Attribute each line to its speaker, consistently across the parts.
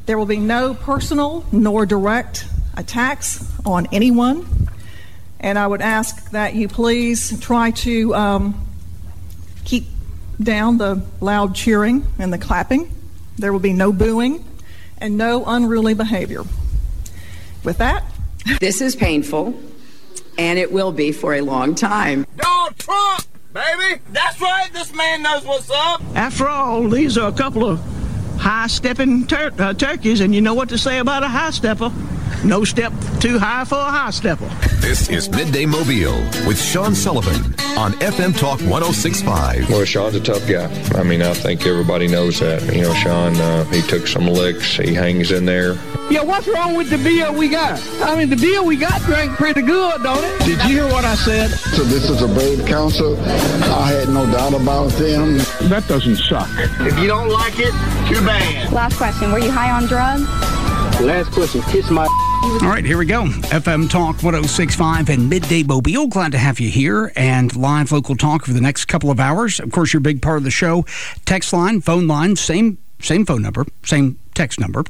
Speaker 1: There will be no personal nor direct attacks on anyone. And I would ask that you please try to keep down the loud cheering and the clapping. There will be no booing and no unruly behavior. With that,
Speaker 2: this is painful, and it will be for a long time.
Speaker 3: Donald Trump, baby! That's right, this man knows what's up!
Speaker 4: After all, these are a couple of high-stepping turkeys, and you know what to say about a high-stepper. No step too high for a high-stepper.
Speaker 5: This is Midday Mobile with Sean Sullivan on FM Talk 106.5.
Speaker 6: Well, Sean's a tough guy. I mean, I think everybody knows that. You know, Sean, he took some licks. He hangs in there.
Speaker 7: Yeah, what's wrong with the beer we got? I mean, the beer we got drank pretty good, don't it?
Speaker 4: Did you hear what I said?
Speaker 8: So this is a brave council. I had no doubt about them.
Speaker 4: That doesn't suck.
Speaker 3: If you don't like it, too bad.
Speaker 9: Last question, were you high on drugs?
Speaker 7: Last question, kiss my...
Speaker 10: All right, here we go. FM Talk 106.5 and Midday Mobile. Glad to have you here and live local talk for the next couple of hours. Of course, you're a big part of the show. Text line, phone line, same phone number, same text number,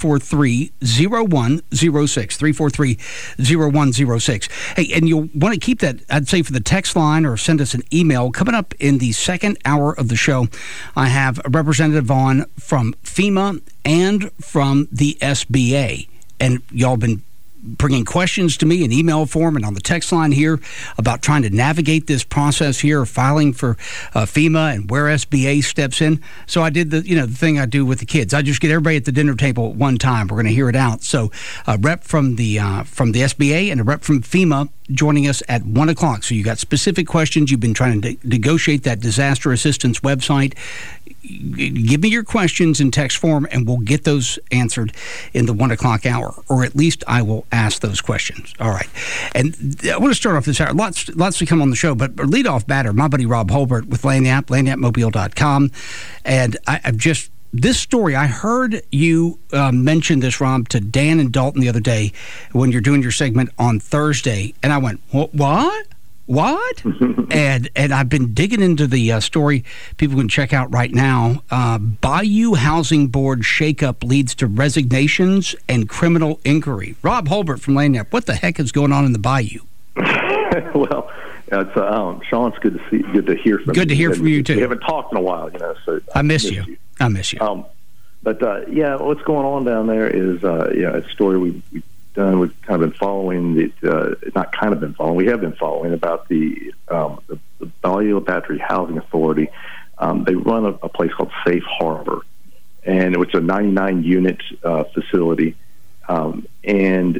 Speaker 10: 343-0106, 343-0106. Hey, and you'll want to keep that, I'd say, for the text line or send us an email. Coming up in the second hour of the show, I have a representative on from FEMA and from the SBA. And y'all been bringing questions to me in email form and on the text line here about trying to navigate this process here, filing for FEMA and where SBA steps in. So I did the thing I do with the kids. I just get everybody at the dinner table at one time. We're going to hear it out. So a rep from the SBA and a rep from FEMA joining us at 1 o'clock. So you got specific questions. You've been trying to negotiate that disaster assistance website. Give me your questions in text form, and we'll get those answered in the 1 o'clock hour, or at least I will ask those questions. All right. And I want to start off this hour. Lots to come on the show, but our leadoff batter, my buddy Rob Holbert with Lagniappe, lagniappemobile.com. And I've just... This story, I heard you mention this, Rob, to Dan and Dalton the other day when you're doing your segment on Thursday, and I went, what? and I've been digging into the story people can check out right now. Bayou Housing Board shakeup leads to resignations and criminal inquiry. Rob Holbert from Lagniappe, what the heck is going on in the Bayou?
Speaker 11: Well, it's Sean. It's good to hear from you.
Speaker 10: Good to hear from you too.
Speaker 11: We haven't talked in a while, So
Speaker 10: I miss you. I miss you.
Speaker 11: But what's going on down there is a story we've done. We've kind of been following we have been following about the Bayou Battery Housing Authority. They run a place called Safe Harbor, and it's a 99-unit facility, and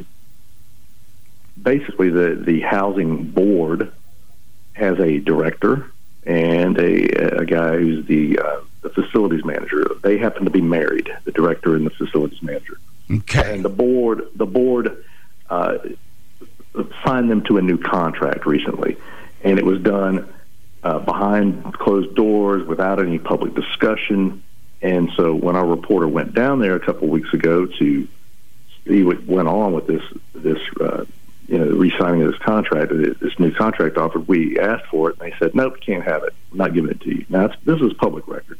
Speaker 11: basically the housing board has a director and a guy who's the facilities manager. They happen to be married, the director and the facilities manager.
Speaker 10: Okay.
Speaker 11: And the board signed them to a new contract recently, and it was done behind closed doors without any public discussion. And so when our reporter went down there a couple of weeks ago to see what went on with this re-signing of this contract, this new contract offer, we asked for it, and they said, nope, you can't have it. I'm not giving it to you. Now, this is public record.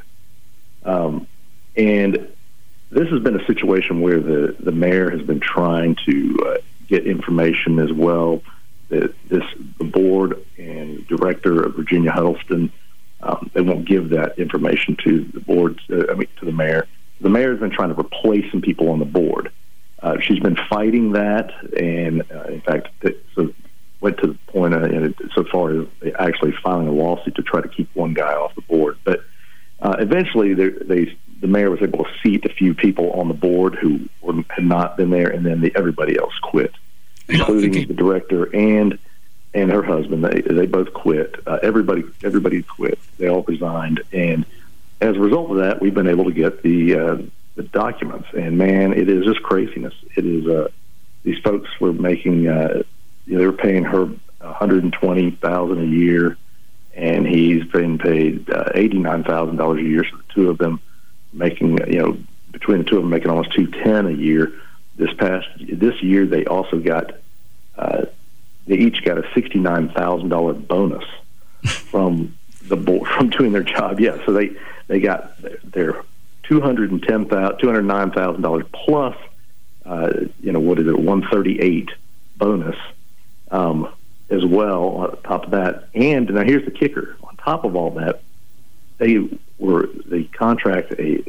Speaker 11: And this has been a situation where the mayor has been trying to get information as well. The board and director of Virginia Huddleston, they won't give that information to the board, to the mayor. The mayor has been trying to replace some people on the board. She's been fighting that, and in fact, went to the point so far as actually filing a lawsuit to try to keep one guy off the board. But eventually, the mayor was able to seat a few people on the board who had not been there, and then everybody else quit, including the director and her husband. They both quit. Everybody quit. They all resigned, and as a result of that, we've been able to get the documents. And man, it is just craziness. It is these folks were making they were paying her $120,000 a year, and he's been paid $89,000 a year. So the two of them making between the two of them making almost $210,000 a year. This year they also got they each got a $69,000 bonus from the board from doing their job. Yeah, so they got their $209,000 plus, what is it, $138 bonus as well on top of that. And now here's the kicker: on top of all that, they contract a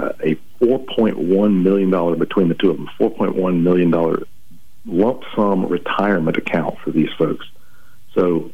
Speaker 11: $4.1 million between the two of them, $4.1 million lump sum retirement account for these folks. So,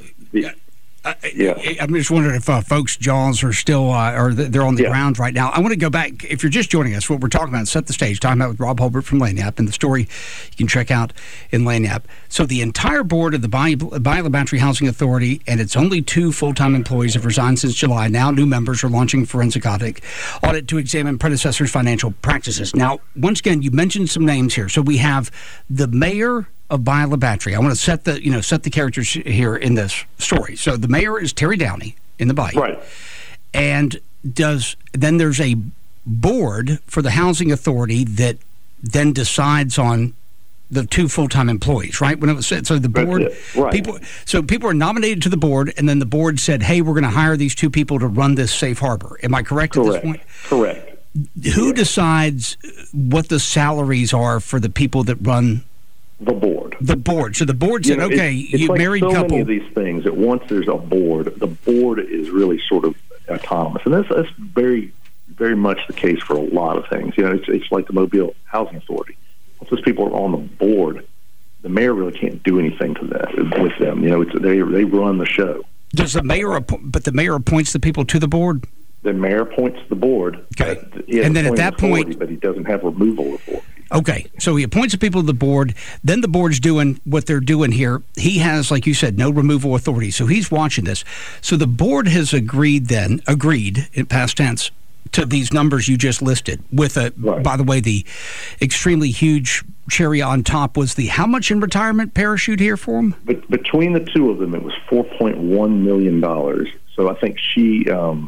Speaker 10: I'm just wondering if folks' jaws are still, they're on the ground right now. I want to go back. If you're just joining us, what we're talking about, set the stage, talking about with Rob Hulbert from Lagniappe, and the story you can check out in Lagniappe. So the entire board of the Bayou La Batre Housing Authority, and its only 2 full-time employees, have resigned since July. Now new members are launching forensic audit to examine predecessors' financial practices. Now, once again, you mentioned some names here. So we have the mayor of Bayou La Batre. I want to set the characters here in this story. So the mayor is Terry Downey in the Bayou.
Speaker 11: Right.
Speaker 10: And then there's a board for the housing authority that then decides on the 2 full-time employees, right? When it was said, so the board, people are nominated to the board, and then the board said, "Hey, we're going to hire these 2 people to run this safe harbor." Am I correct at this point?
Speaker 11: Correct.
Speaker 10: Who decides what the salaries are for the people that run?
Speaker 11: The board.
Speaker 10: The board. So the board said, "Okay, you
Speaker 11: like
Speaker 10: married
Speaker 11: so
Speaker 10: couple."
Speaker 11: Many of these things that once there's a board, the board is really sort of autonomous, and that's very, very much the case for a lot of things. It's like the Mobile Housing Authority. Once those people are on the board, the mayor really can't do anything with them. They run the show.
Speaker 10: Does the mayor? But the mayor appoints the people to the board.
Speaker 11: The mayor appoints the board.
Speaker 10: Okay, and then at that point,
Speaker 11: but he doesn't have removal authority.
Speaker 10: Okay, so he appoints the people to the board. Then the board's doing what they're doing here. He has, like you said, no removal authority. So he's watching this. So the board has agreed in past tense to these numbers you just listed. With by the way, the extremely huge cherry on top was the how much in retirement parachute here for him?
Speaker 11: But between the 2 of them, it was $4.1 million. So I think she got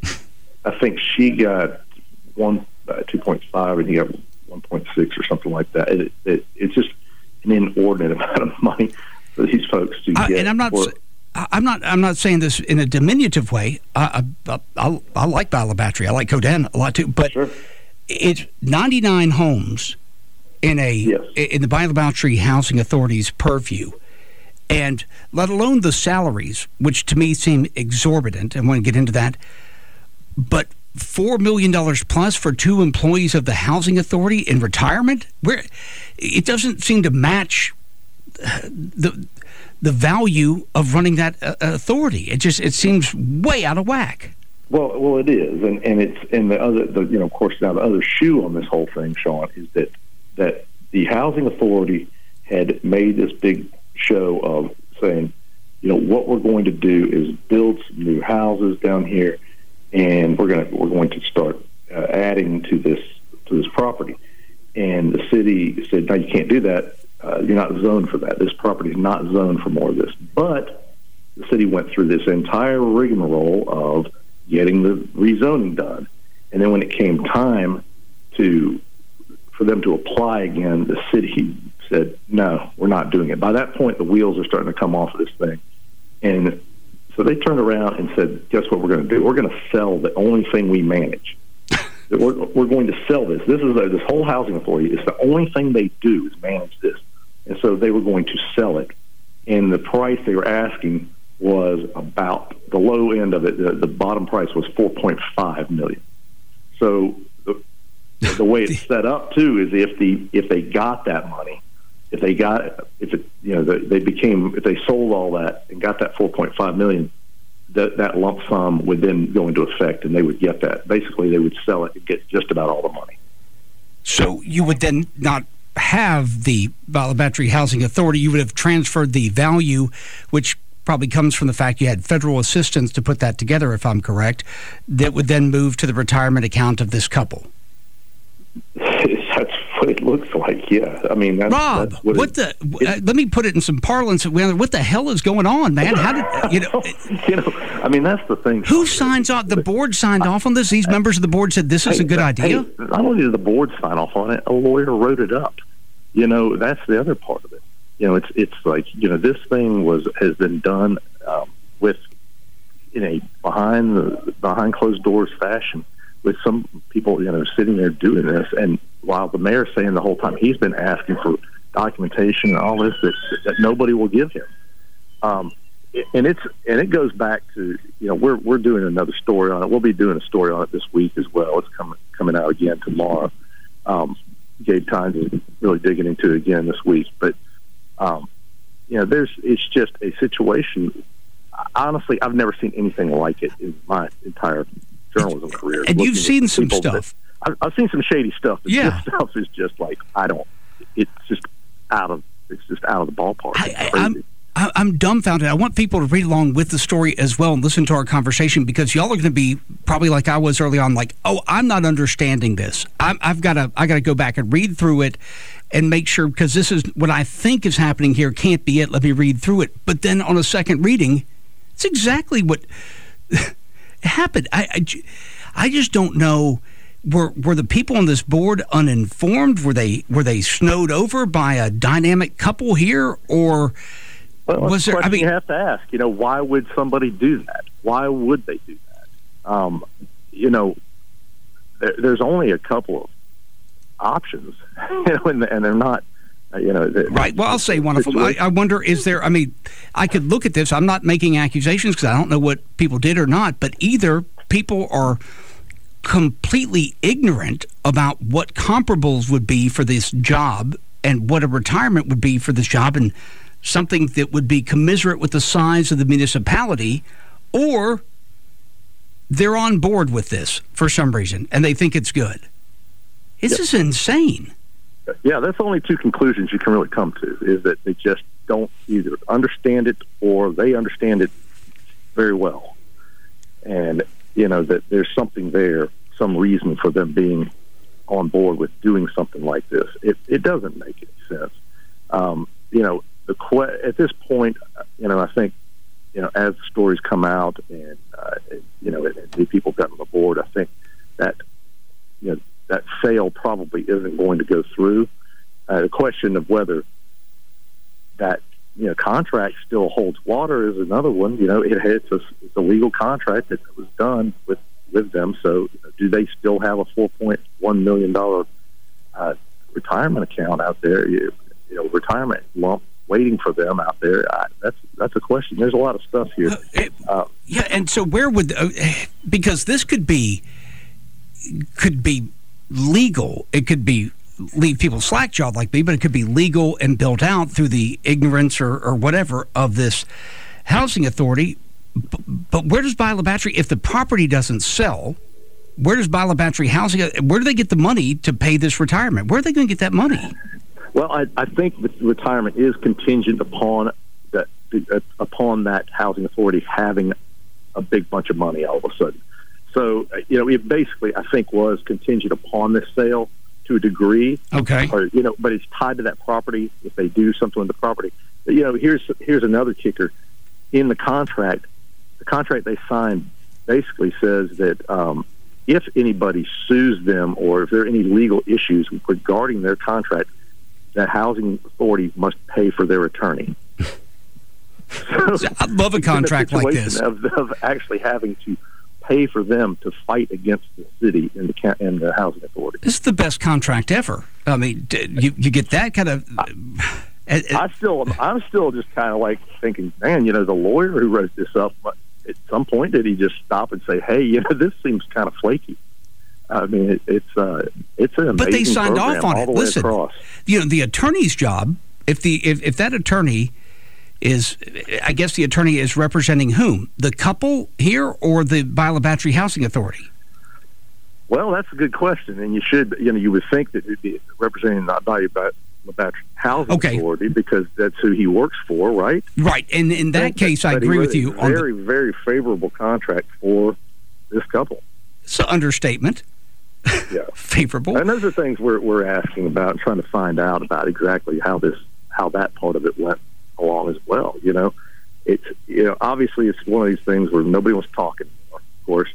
Speaker 11: 2.5, and he got 1.6 or something like that. It's just an inordinate amount of money for these folks to get.
Speaker 10: And I'm not saying this in a diminutive way. I like Bayou La Batre. I like Coden a lot too. But it's 99 homes in the Bayou La Batre Housing Authority's purview, and let alone the salaries, which to me seem exorbitant. I want to get into that, but $4 million plus for 2 employees of the housing authority in retirement, where it doesn't seem to match the value of running that authority. It seems way out of whack.
Speaker 11: Well, it is, and of course now the other shoe on this whole thing, Sean, is that the housing authority had made this big show of saying, what we're going to do is build some new houses down here, and we're going to start adding to this property. And the city said, "No, you can't do that. You're not zoned for that. This property is not zoned for more of this." But the city went through this entire rigmarole of getting the rezoning done, and then when it came time for them to apply again, the city said, "No, we're not doing it." By that point, the wheels are starting to come off of this thing, and so they turned around and said, "Guess what we're going to do? We're going to sell the only thing we manage. We're going to sell this. This is this whole housing authority. It's the only thing they do is manage this." And so they were going to sell it, and the price they were asking was about the low end of it. The bottom price was $4.5 million. So the way it's set up too is if they got that money. If they sold all that and got that $4.5 million, that lump sum would then go into effect, and they would get that. Basically, they would sell it and get just about all the money.
Speaker 10: So you would then not have the Bayou La Batre Housing Authority. You would have transferred the value, which probably comes from the fact you had federal assistance to put that together, if I'm correct, that would then move to the retirement account of this couple.
Speaker 11: That's what it looks like, yeah. I mean,
Speaker 10: Rob,
Speaker 11: that's
Speaker 10: let me put it in some parlance. What the hell is going on, man? How did
Speaker 11: I mean, that's the thing.
Speaker 10: Who signs off? The board signed off on this. These members of the board said this is a good idea.
Speaker 11: Not only did the board sign off on it, a lawyer wrote it up. That's the other part of it. It's like this thing has been done in a behind closed doors fashion with some people, sitting there doing this. And while the mayor's saying the whole time he's been asking for documentation and all this that nobody will give him. And it goes back to, we're doing another story on it. We'll be doing a story on it this week as well. It's coming out again tomorrow. Gabe Tynes is really digging into it again this week. But, it's just a situation. Honestly, I've never seen anything like it in my entire journalism career.
Speaker 10: And you've seen some stuff.
Speaker 11: I've seen some shady stuff. But
Speaker 10: yeah.
Speaker 11: This stuff is just like, it's just out of the ballpark.
Speaker 10: I'm dumbfounded. I want people to read along with the story as well and listen to our conversation, because y'all are going to be probably like I was early on, like, oh, I'm not understanding this. I got to go back and read through it and make sure, because this is what I think is happening here. Can't be it. Let me read through it. But then on a second reading, it's exactly what happened. I just don't know. Were the people on this board uninformed? Were they snowed over by a dynamic couple here, or?
Speaker 11: Well, was there? You have to ask. Why would somebody do that? Why would they do that? There's only a couple of options, and they're not.
Speaker 10: Right. Well, I'll say one of them. I wonder, is there? I mean, I could look at this. I'm not making accusations because I don't know what people did or not. But either people are completely ignorant about what comparables would be for this job and what a retirement would be for this job, and something that would be commensurate with the size of the municipality, or they're on board with this for some reason and they think it's good. This is insane.
Speaker 11: Yeah, that's only two conclusions you can really come to, is that they just don't either understand it or they understand it very well. And, that there's something there, some reason for them being on board with doing something like this. It doesn't make any sense. At this point, I think, as the stories come out and, the people got on the board, I think that, that sale probably isn't going to go through. The question of whether that, contract still holds water is another one. It's a legal contract that was done with them. So do they still have a $4.1 million retirement account out there? Retirement lump waiting for them out there. That's a question. There's a lot of stuff here.
Speaker 10: Yeah, and so where would because this could be legal. It could be leave people slack-jawed like me, but it could be legal and built out through the ignorance or whatever of this housing authority. But where does Beulah Battery, if the property doesn't sell, where does Beulah Battery Housing, where do they get the money to pay this retirement? Where are they going to get that money?
Speaker 11: Well, I think the retirement is contingent upon that housing authority having a big bunch of money all of a sudden. So, it basically, I think, was contingent upon this sale to a degree.
Speaker 10: Okay.
Speaker 11: Or, but it's tied to that property if they do something with the property. But, here's another kicker. In the contract they signed basically says that if anybody sues them or if there are any legal issues regarding their contract, that housing authority must pay for their attorney. So
Speaker 10: I love a contract like this.
Speaker 11: Of actually having to pay for them to fight against the city and the housing authority.
Speaker 10: This is the best contract ever. I mean, you get that kind of.
Speaker 11: I'm still just kind of like thinking, man, the lawyer who wrote this up, at some point did he just stop and say, hey, this seems kind of flaky? I mean, it's an amazing
Speaker 10: but they signed off on
Speaker 11: all
Speaker 10: it.
Speaker 11: the way
Speaker 10: Listen,
Speaker 11: across.
Speaker 10: The attorney's job. If that attorney is, I guess the attorney is representing whom? The couple here or the Beulah Battery Housing Authority?
Speaker 11: Well, that's a good question, and you would think that it'd be representing not Beulah Battery Housing Authority because that's who he works for, right?
Speaker 10: Right, and in that case, I agree with you.
Speaker 11: Very, very favorable contract for this couple.
Speaker 10: It's an understatement.
Speaker 11: Yeah,
Speaker 10: favorable.
Speaker 11: And those are things we're asking about and trying to find out about exactly how that part of it went along as well. It's obviously it's one of these things where nobody wants to talk anymore. Of course,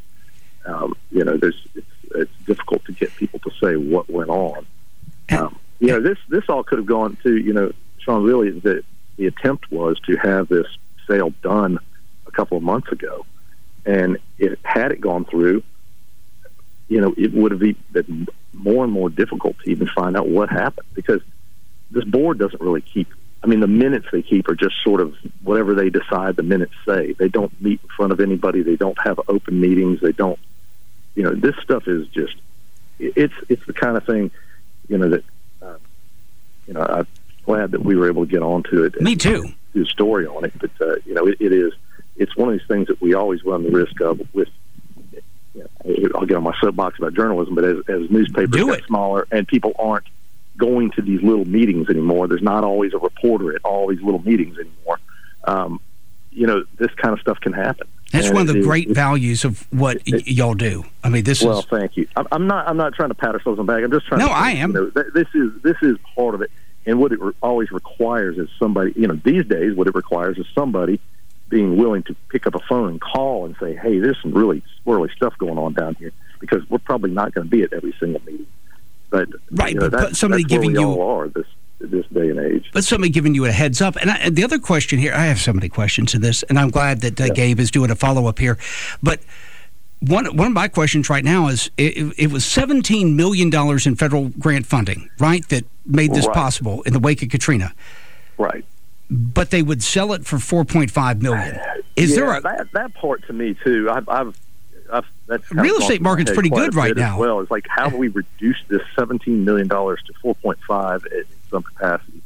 Speaker 11: it's difficult to get people to say what went on. This all could have gone to Sean. Really, the attempt was to have this sale done a couple of months ago, and had it gone through, it would have been more and more difficult to even find out what happened, because this board doesn't really keep. I mean, the minutes they keep are just sort of whatever they decide the minutes say. They don't meet in front of anybody. They don't have open meetings. They don't. This stuff is just. It's the kind of thing, that. I'm glad that we were able to get onto it.
Speaker 10: Me too.
Speaker 11: Do a story on it, but it is. It's one of these things that we always run the risk of with. I'll get on my soapbox about journalism, but as newspapers get smaller and people aren't going to these little meetings anymore, there's not always a reporter at all these little meetings anymore. This kind of stuff can happen.
Speaker 10: That's one of the great values of what y'all do. I mean, this is.
Speaker 11: Well, thank you. I'm not trying to pat ourselves on the back. I'm just trying.
Speaker 10: No, I am.
Speaker 11: This is part of it, and what it always requires is somebody. These days, what it requires is somebody being willing to pick up a phone and call and say, "Hey, there's some really squirrely stuff going on down here," because we're probably not going to be at every single meeting. But
Speaker 10: but somebody
Speaker 11: that's
Speaker 10: giving
Speaker 11: where we
Speaker 10: you
Speaker 11: all are this day and age.
Speaker 10: But somebody giving you a heads up. And the other question here, I have so many questions to this, and I'm glad that Gabe is doing a follow-up here. But one of my questions right now is, it was $17 million in federal grant funding, right, that made this possible in the wake of Katrina.
Speaker 11: Right.
Speaker 10: But they would sell it for $4.5 million. Is there a...
Speaker 11: That part to me, too, that's
Speaker 10: real estate market's pretty good right now.
Speaker 11: Well, it's like, how do we reduce this $17 million to 4.5 in some capacity?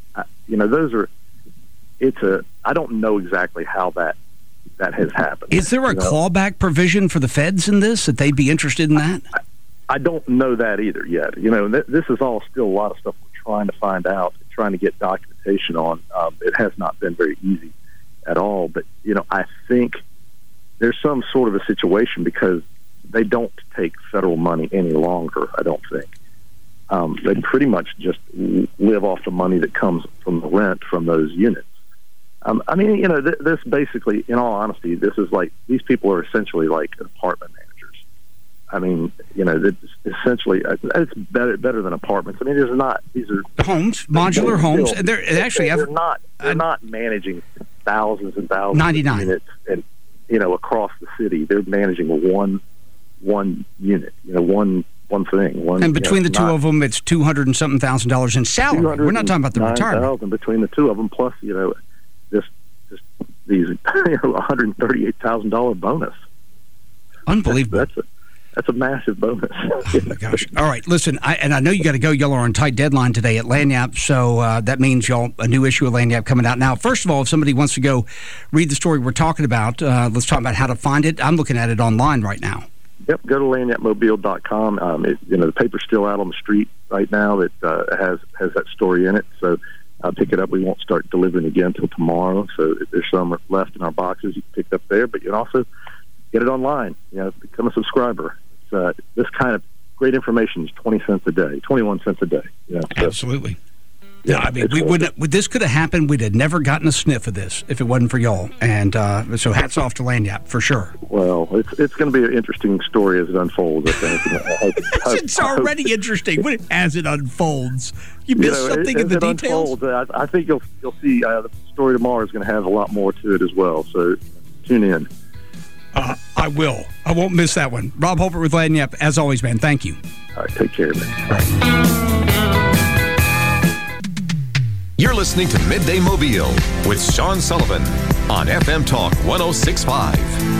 Speaker 11: I don't know exactly how that has happened.
Speaker 10: Is there a clawback provision for the feds in this, that they'd be interested in that?
Speaker 11: I don't know that either yet. This is all still a lot of stuff we're trying to find out, trying to get documentation on. It has not been very easy at all, but I think there's some sort of a situation, because they don't take federal money any longer, I don't think. They pretty much just live off the money that comes from the rent from those units. This basically, in all honesty, this is like, these people are essentially like apartment managers. It's essentially, it's better than apartments. These are
Speaker 10: homes, modular homes. And they're not
Speaker 11: managing thousands and thousands
Speaker 10: 99
Speaker 11: of units and across the city. They're managing one unit, one thing.
Speaker 10: And between the two of them, it's $200 and something thousand in salary. We're not talking about the retirement.
Speaker 11: Between the two of them, plus just these $138,000 bonus.
Speaker 10: Unbelievable.
Speaker 11: That's a massive bonus.
Speaker 10: Oh my gosh! All right, listen, I know you got to go. Y'all are on tight deadline today at Lagniappe, so that means y'all a new issue of Lagniappe coming out now. First of all, if somebody wants to go read the story we're talking about, let's talk about how to find it. I'm looking at it online right now.
Speaker 11: Yep, go to lagniappemobile.com. The paper's still out on the street right now that has that story in it. So pick it up. We won't start delivering again until tomorrow. So if there's some left in our boxes, you can pick it up there. But you can also get it online. Become a subscriber. This kind of great information is 20 cents a day, 21 cents a day.
Speaker 10: Absolutely. Yeah, we wouldn't. This could have happened. We'd have never gotten a sniff of this if it wasn't for y'all. And so hats off to Lagniappe for sure.
Speaker 11: Well, it's going to be an interesting story as it unfolds. I think.
Speaker 10: It's already interesting as it unfolds. You missed something in the details.
Speaker 11: I think you'll see the story tomorrow is going to have a lot more to it as well. So tune in.
Speaker 10: I will. I won't miss that one. Rob Hulbert with Lagniappe. As always, man, thank you.
Speaker 11: All right, take care, man.
Speaker 10: All right.
Speaker 5: You're listening to Midday Mobile with Sean Sullivan on FM Talk 106.5.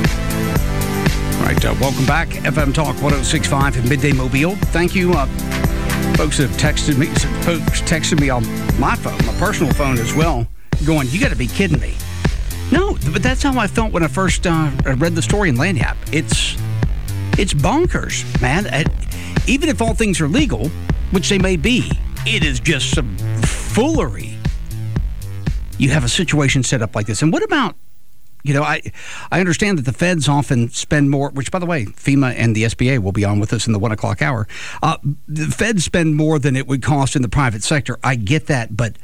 Speaker 10: All right, welcome back. FM Talk 106.5 and Midday Mobile. Thank you. Folks have texted me. Folks texted me on my phone, my personal phone as well, going, "You got to be kidding me." No, but that's how I felt when I first read the story in Lagniappe. It's bonkers, man. Even if all things are legal, which they may be, it is just some foolery. You have a situation set up like this. And what about, I understand that the feds often spend more, which, by the way, FEMA and the SBA will be on with us in the 1 o'clock hour. The feds spend more than it would cost in the private sector. I get that, but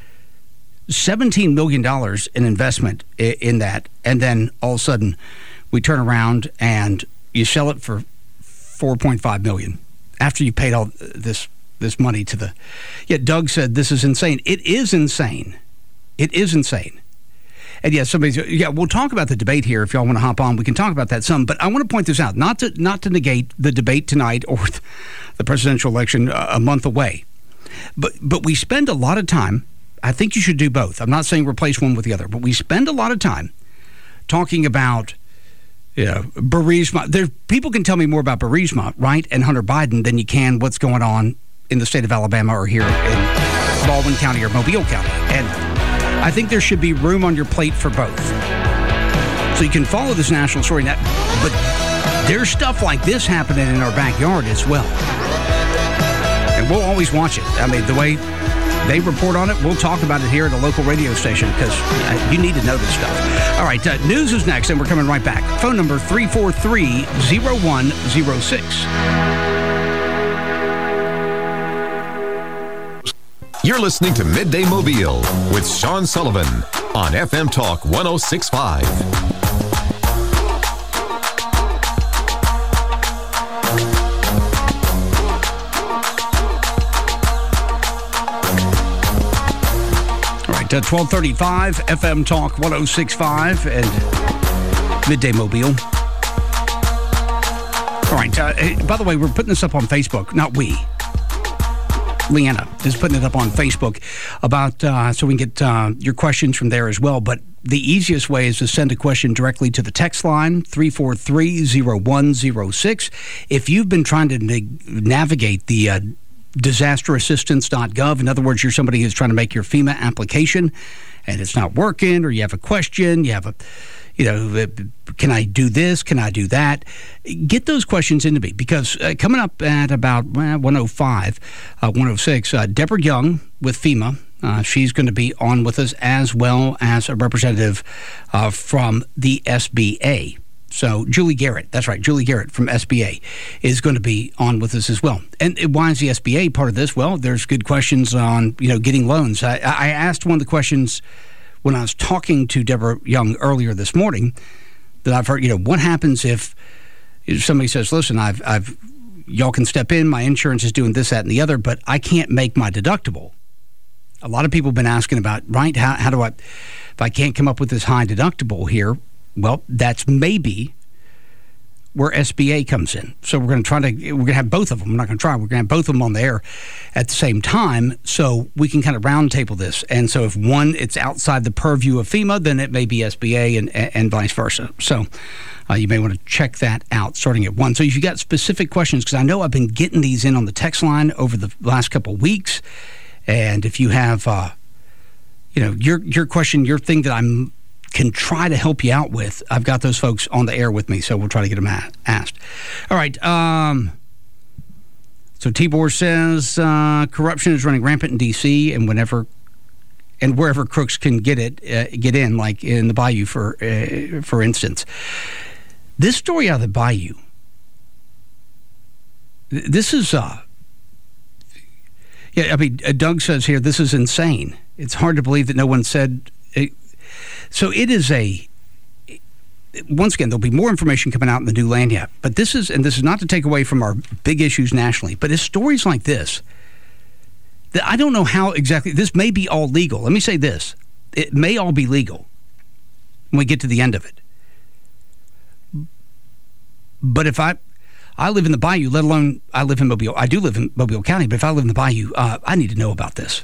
Speaker 10: $17 million in investment in that, and then all of a sudden we turn around and you sell it for $4.5 million after you paid all this money to the... Yet Doug said this is insane. It is insane. It is insane. And we'll talk about the debate here if y'all want to hop on. We can talk about that some, but I want to point this out, not to negate the debate tonight or the presidential election a month away. But we spend a lot of time, I think you should do both. I'm not saying replace one with the other, but we spend a lot of time talking about Burisma. People can tell me more about Burisma, right, and Hunter Biden than you can what's going on in the state of Alabama or here in Baldwin County or Mobile County. And I think there should be room on your plate for both. So you can follow this national story, but there's stuff like this happening in our backyard as well. And we'll always watch it. I mean, the way they report on it, we'll talk about it here at a local radio station because you need to know this stuff. All right, news is next, and we're coming right back. Phone number 343-0106.
Speaker 5: You're listening to Midday Mobile with Sean Sullivan on FM Talk 106.5.
Speaker 10: At 12:35, FM Talk 106.5 and Midday Mobile. All right. By the way, we're putting this up on Facebook. Not we. Leanna is putting it up on Facebook about so we can get your questions from there as well. But the easiest way is to send a question directly to the text line 343-0106. If you've been trying to navigate the disasterassistance.gov. In other words, you're somebody who's trying to make your FEMA application and it's not working, or you have a question, you have can I do this? Can I do that? Get those questions into me because coming up at about 105, 106, Deborah Young with FEMA, she's going to be on with us as well as a representative from the SBA. So Julie Garrett, that's right, Julie Garrett from SBA is going to be on with us as well. And why is the SBA part of this? Well, there's good questions on, getting loans. I asked one of the questions when I was talking to Deborah Young earlier this morning that I've heard, what happens if somebody says, listen, y'all can step in, my insurance is doing this, that, and the other, but I can't make my deductible. A lot of people have been asking about, right, how do if I can't come up with this high deductible here, well, that's maybe where SBA comes in. So we're going to have both of them. We're not going to try. We're going to have both of them on the air at the same time so we can kind of round table this. And so if one, it's outside the purview of FEMA, then it may be SBA and vice versa. So you may want to check that out starting at 1. So if you got specific questions, because I know I've been getting these in on the text line over the last couple of weeks. And if you have, your question, your thing that can try to help you out with, I've got those folks on the air with me, so we'll try to get them asked. All right. So Tibor says corruption is running rampant in D.C. and wherever crooks can get in, like in the Bayou, for instance. This story out of the Bayou, this is Doug says here, this is insane. It's hard to believe that no one said. So it is once again, there'll be more information coming out in the new land yet. But this is not to take away from our big issues nationally, but it's stories like this that I don't know how exactly, this may be all legal. Let me say this. It may all be legal when we get to the end of it. But if I live in the Bayou, let alone I live in Mobile. I do live in Mobile County, but if I live in the Bayou, I need to know about this.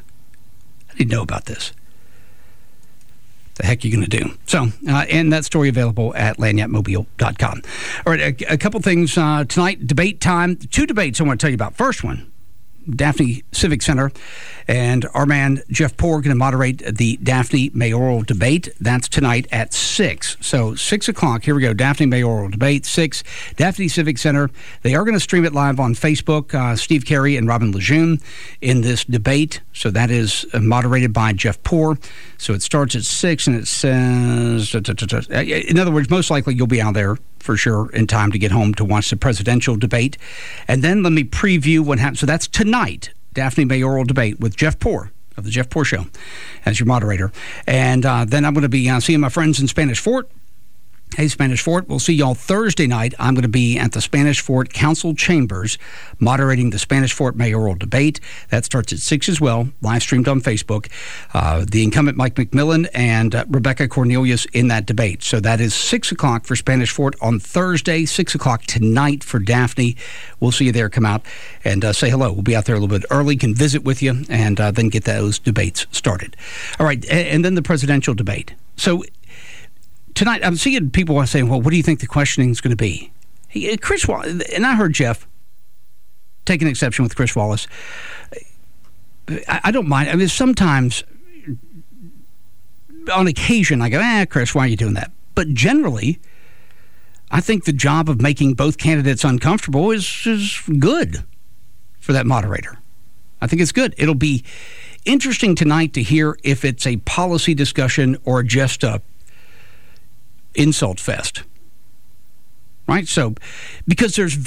Speaker 10: The heck are you going to do? So, and that story available at lanyatmobile.com. All right, a couple things tonight. Debate time. 2 debates I want to tell you about. First one, Daphne Civic Center, and our man Jeff Poore going to moderate the Daphne mayoral debate. That's tonight at 6. So 6 o'clock. Here we go. Daphne mayoral debate 6. Daphne Civic Center. They are going to stream it live on Facebook. Steve Carey and Robin Lejeune in this debate. So that is moderated by Jeff Poore. So it starts at 6, and it says, in other words, most likely you'll be out there for sure in time to get home to watch the presidential debate. And then let me preview what happens. So that's tonight, Daphne mayoral debate with Jeff Poore of the Jeff Poore Show as your moderator. And then I'm going to be seeing my friends in Spanish Fort Hey, Spanish Fort, we'll see y'all Thursday night. I'm going to be at the Spanish Fort Council Chambers moderating the Spanish Fort mayoral debate. That starts at 6 as well, live streamed on Facebook. The incumbent Mike McMillan and Rebecca Cornelius in that debate. So that is 6 o'clock for Spanish Fort on Thursday, 6 o'clock tonight for Daphne. We'll see you there. Come out and say hello. We'll be out there a little bit early, can visit with you, and then get those debates started. All right, and then the presidential debate. So tonight, I'm seeing people are saying, well, what do you think the questioning is going to be? Chris Wallace, and I heard Jeff take an exception with Chris Wallace. I don't mind. I mean, sometimes, on occasion, I go, Chris, why are you doing that? But generally, I think the job of making both candidates uncomfortable is good for that moderator. I think it's good. It'll be interesting tonight to hear if it's a policy discussion or just a insult fest, right? So, because there's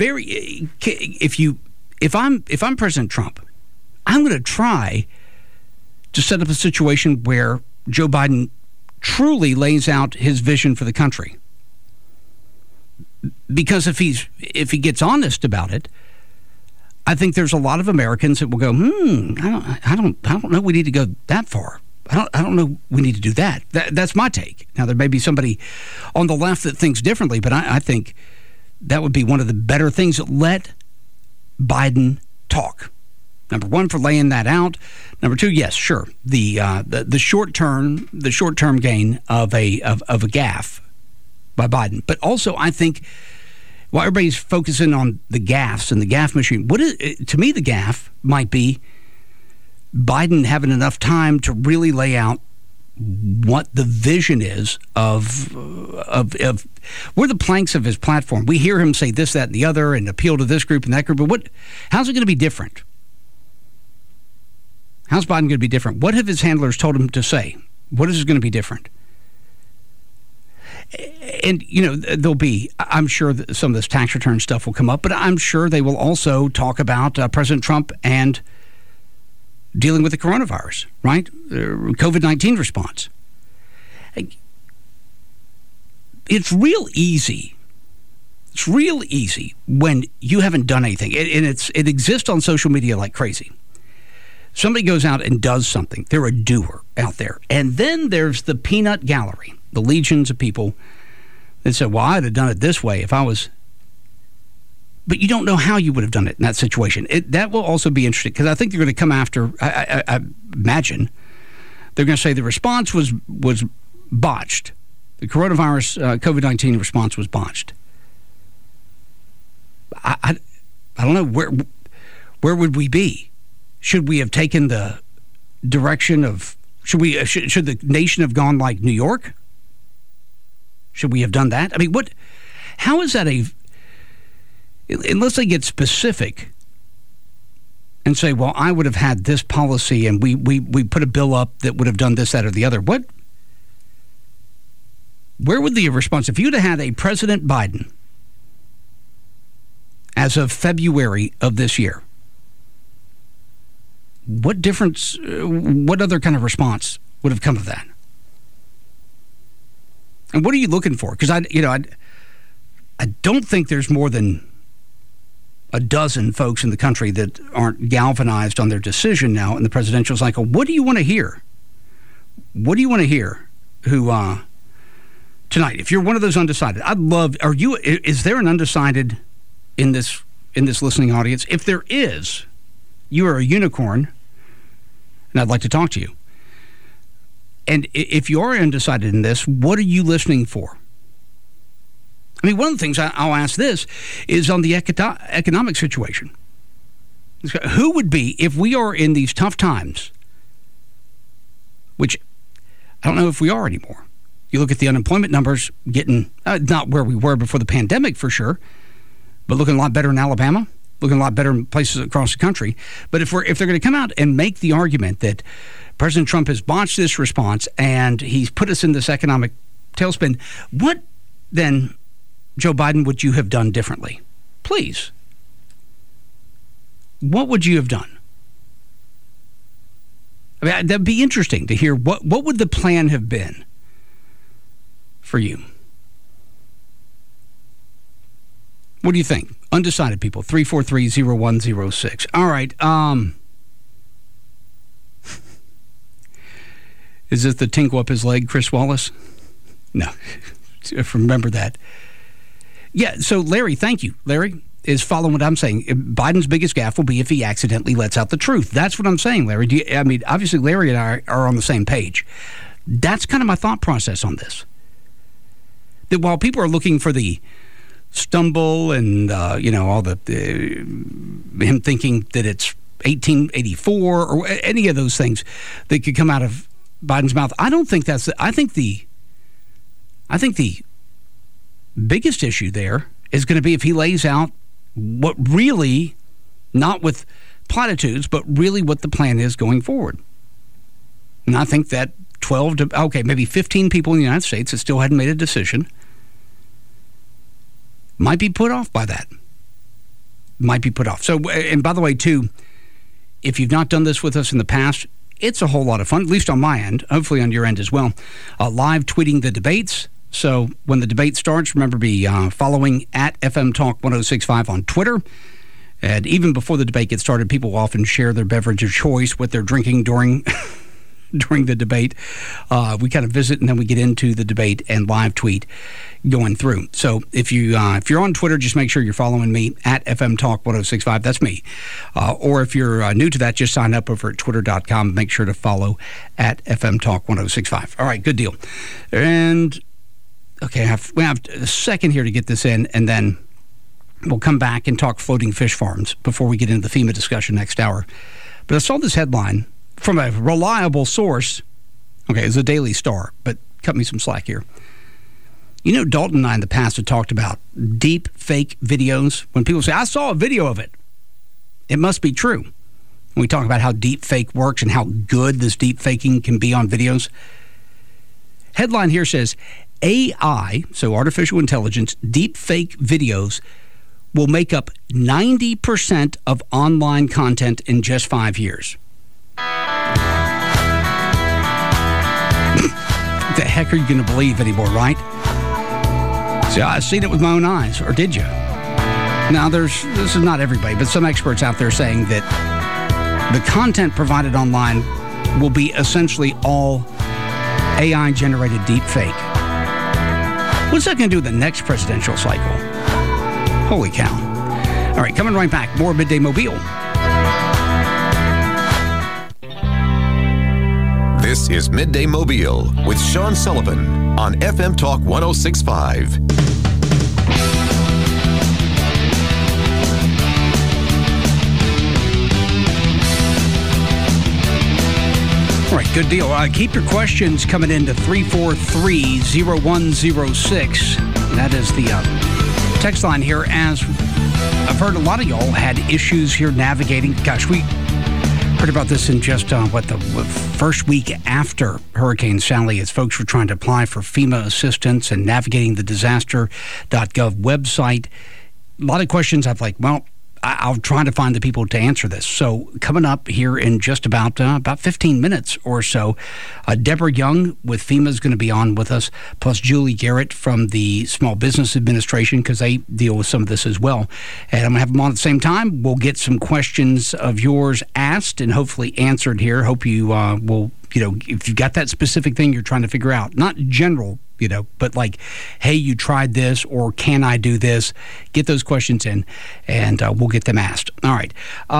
Speaker 10: if I'm President Trump, I'm going to try to set up a situation where Joe Biden truly lays out his vision for the country. Because if he gets honest about it, I think there's a lot of Americans that will go, I don't know we need to go that far. I don't know we need to do that. That's my take. Now, there may be somebody on the left that thinks differently, but I think that would be one of the better things. Let Biden talk. Number one, for laying that out. Number two, yes, sure, the short term gain of a gaffe by Biden. But also, I think while everybody's focusing on the gaffes and the gaffe machine, to me the gaffe might be Biden having enough time to really lay out what the vision is of where the planks of his platform. We hear him say this, that, and the other, and appeal to this group and that group. But how's it going to be different? How's Biden going to be different? What have his handlers told him to say? What is going to be different? And, there'll be, I'm sure that some of this tax return stuff will come up, but I'm sure they will also talk about President Trump and dealing with the coronavirus, right? COVID-19 response. It's real easy. It's real easy when you haven't done anything. And it exists on social media like crazy. Somebody goes out and does something. They're a doer out there. And then there's the peanut gallery, the legions of people that say, well, I'd have done it this way if I was. But you don't know how you would have done it in that situation. That will also be interesting because I think they're going to come after, I imagine, they're going to say the response was botched. The coronavirus, COVID-19 response was botched. I don't know, where would we be? Should we have taken the direction of, should the nation have gone like New York? Should we have done that? I mean, how is that unless they get specific and say, well, I would have had this policy and we put a bill up that would have done this, that, or the other. Where would the response, if you'd have had a President Biden as of February of this year, what difference, what other kind of response would have come of that? And what are you looking for? Because I don't think there's more than a dozen folks in the country that aren't galvanized on their decision now in the presidential cycle. What do you want to hear? What do you want to hear? Tonight, if you're one of those undecided, is there an undecided in this listening audience? If there is, you are a unicorn, and I'd like to talk to you. And if you are undecided in this, what are you listening for? I mean, one of the things I'll ask this is on the economic situation. Who would be, if we are in these tough times, which I don't know if we are anymore. You look at the unemployment numbers getting, not where we were before the pandemic for sure, but looking a lot better in Alabama, looking a lot better in places across the country. But if they're going to come out and make the argument that President Trump has botched this response and he's put us in this economic tailspin, what then, Joe Biden, would you have done differently? Please. What would you have done? I mean, that'd be interesting to hear. What would the plan have been for you? What do you think? Undecided people, 343-0106. All right. Is this the tinkle up his leg, Chris Wallace? No. Remember that. Yeah, so Larry, thank you. Larry is following what I'm saying. Biden's biggest gaffe will be if he accidentally lets out the truth. That's what I'm saying, Larry. Obviously, Larry and I are on the same page. That's kind of my thought process on this. That while people are looking for the stumble and, all the him thinking that it's 1884 or any of those things that could come out of Biden's mouth, I don't think that's I think the biggest issue there is going to be if he lays out what really, not with platitudes, but really what the plan is going forward. And I think that maybe 15 people in the United States that still hadn't made a decision might be put off by that. Might be put off. So, and by the way, too, if you've not done this with us in the past, it's a whole lot of fun, at least on my end, hopefully on your end as well. Live tweeting the debates. So when the debate starts, remember be following at FM Talk 1065 on Twitter. And even before the debate gets started, people will often share their beverage of choice, what they're drinking during the debate. We kind of visit and then we get into the debate and live tweet going through. So if you're on Twitter, just make sure you're following me at FM Talk 1065. That's me. Or if you're new to that, just sign up over at twitter.com. Make sure to follow at FM Talk 1065. All right, good deal. And okay, we have a second here to get this in, and then we'll come back and talk floating fish farms before we get into the FEMA discussion next hour. But I saw this headline from a reliable source. Okay, it's a Daily Star, but cut me some slack here. You know, Dalton and I in the past have talked about deep fake videos. When people say, I saw a video of it, it must be true. When we talk about how deep fake works and how good this deep faking can be on videos. Headline here says, AI, so artificial intelligence, deep fake videos will make up 90% of online content in just 5 years. What the heck are you going to believe anymore, right? See, I've seen it with my own eyes, or did you? Now, this is not everybody, but some experts out there saying that the content provided online will be essentially all AI-generated deep fake. What's that going to do with the next presidential cycle? Holy cow. All right, coming right back. More Midday Mobile.
Speaker 5: This is Midday Mobile with Sean Sullivan on FM Talk 1065.
Speaker 10: All right, good deal. Keep your questions coming into 343-0106. That is the text line here, as I've heard a lot of y'all had issues here navigating. Gosh, we heard about this in just, the first week after Hurricane Sally, as folks were trying to apply for FEMA assistance and navigating the disaster.gov website. A lot of questions I've I'll try to find the people to answer this. So coming up here in just about 15 minutes or so, Deborah Young with FEMA is going to be on with us, plus Julie Garrett from the Small Business Administration, because they deal with some of this as well. And I'm going to have them on at the same time. We'll get some questions of yours asked and hopefully answered here. Hope you will, if you've got that specific thing you're trying to figure out, not general, but like, hey, you tried this, or can I do this? Get those questions in, and we'll get them asked. All right.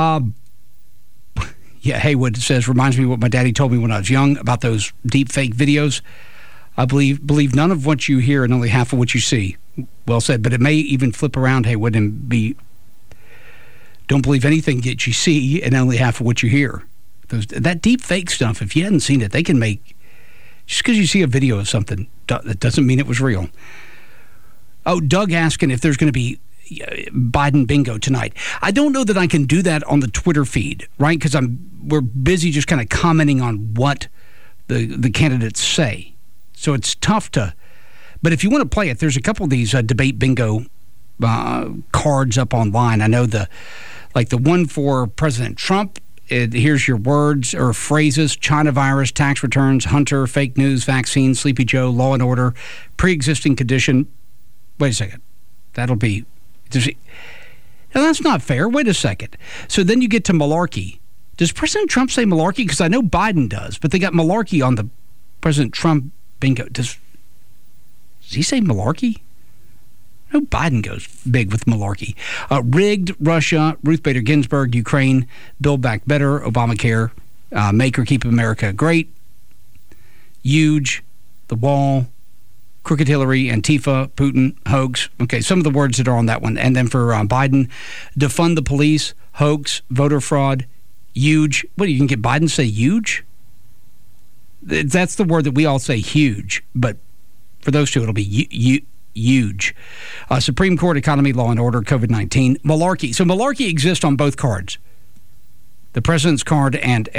Speaker 10: Haywood says, reminds me of what my daddy told me when I was young about those deep fake videos. I believe none of what you hear and only half of what you see. Well said, but it may even flip around, Haywood, and be, don't believe anything that you see and only half of what you hear. That deep fake stuff, if you hadn't seen it, they can make, just because you see a video of something, that doesn't mean it was real. Oh, Doug asking if there's going to be Biden bingo tonight. I don't know that I can do that on the Twitter feed, right? Because we're busy just kind of commenting on what the candidates say. So it's tough to, but if you want to play it, there's a couple of these debate bingo cards up online. I know the one for President Trump. Here's your words or phrases: China virus, tax returns, Hunter, fake news, vaccine, Sleepy Joe, law and order, pre-existing condition. Wait a second. That'll be Now, that's not fair. Wait a second. So then you get to malarkey. Does President Trump say malarkey? Because I know Biden does, but they got malarkey on the President Trump bingo. Does he say malarkey? No, Biden goes big with malarkey. Rigged, Russia, Ruth Bader Ginsburg, Ukraine, Build Back Better, Obamacare, Make or Keep America Great, huge, the wall, crooked Hillary, Antifa, Putin, hoax. Okay, some of the words that are on that one. And then for Biden, defund the police, hoax, voter fraud, huge. What, you can get Biden to say huge? That's the word that we all say, huge. But for those two, it'll be huge. Supreme Court, economy, law and order, COVID-19, malarkey. So malarkey exists on both cards. The president's card and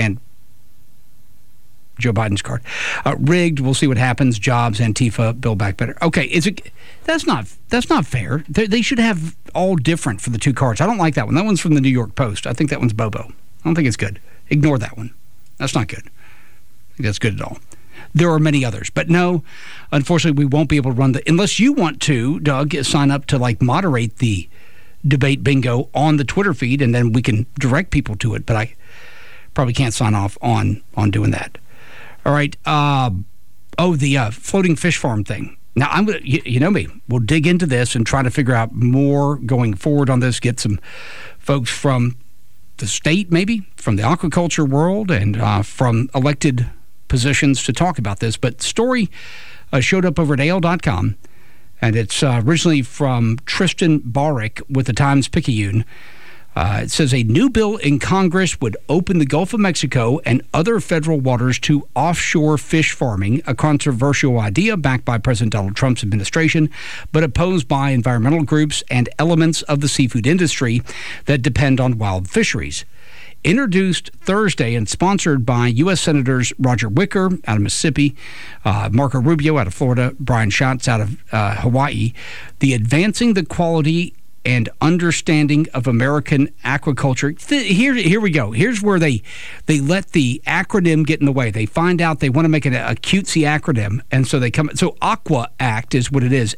Speaker 10: Joe Biden's card. Rigged, we'll see what happens. Jobs, Antifa, Build Back Better. Okay, that's not fair. They should have all different for the two cards. I don't like that one. That one's from the New York Post. I think that one's Bobo. I don't think it's good. Ignore that one. That's not good. I think that's good at all. There are many others. But no, unfortunately, we won't be able to run unless you want to, Doug, sign up to moderate the debate bingo on the Twitter feed, and then we can direct people to it. But I probably can't sign off on doing that. All right. The floating fish farm thing. Now, I'm going to, you know me, we'll dig into this and try to figure out more going forward on this, get some folks from the state, maybe, from the aquaculture world and from elected positions to talk about this. But the story showed up over at AL.com, and it's originally from Tristan Baric with the Times-Picayune. It says a new bill in Congress would open the Gulf of Mexico and other federal waters to offshore fish farming, a controversial idea backed by President Donald Trump's administration, but opposed by environmental groups and elements of the seafood industry that depend on wild fisheries. Introduced Thursday and sponsored by U.S. Senators Roger Wicker out of Mississippi, Marco Rubio out of Florida, Brian Schatz out of Hawaii, the Advancing the Quality and Understanding of American Aquaculture. Here we go. Here's where they let the acronym get in the way. They find out they want to make it a cutesy acronym, and so they come. So Aqua Act is what it is,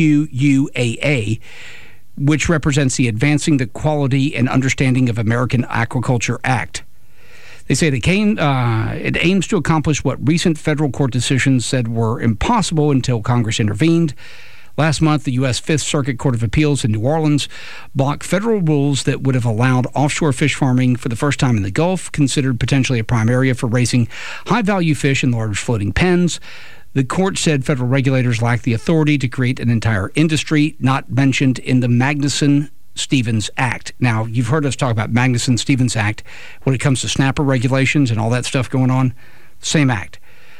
Speaker 10: AQUAA, which represents the Advancing the Quality and Understanding of American Aquaculture Act. They say it aims to accomplish what recent federal court decisions said were impossible until Congress intervened. Last month, the U.S. Fifth Circuit Court of Appeals in New Orleans blocked federal rules that would have allowed offshore fish farming for the first time in the Gulf, considered potentially a prime area for raising high-value fish in large floating pens. The court said federal regulators lack the authority to create an entire industry not mentioned in the Magnuson-Stevens Act. Now, you've heard us talk about Magnuson-Stevens Act when it comes to snapper regulations and all that stuff going on. Same act.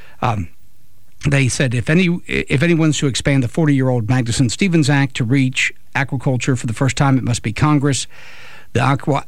Speaker 10: They said if anyone's to expand the 40-year-old Magnuson-Stevens Act to reach aquaculture for the first time, it must be Congress. The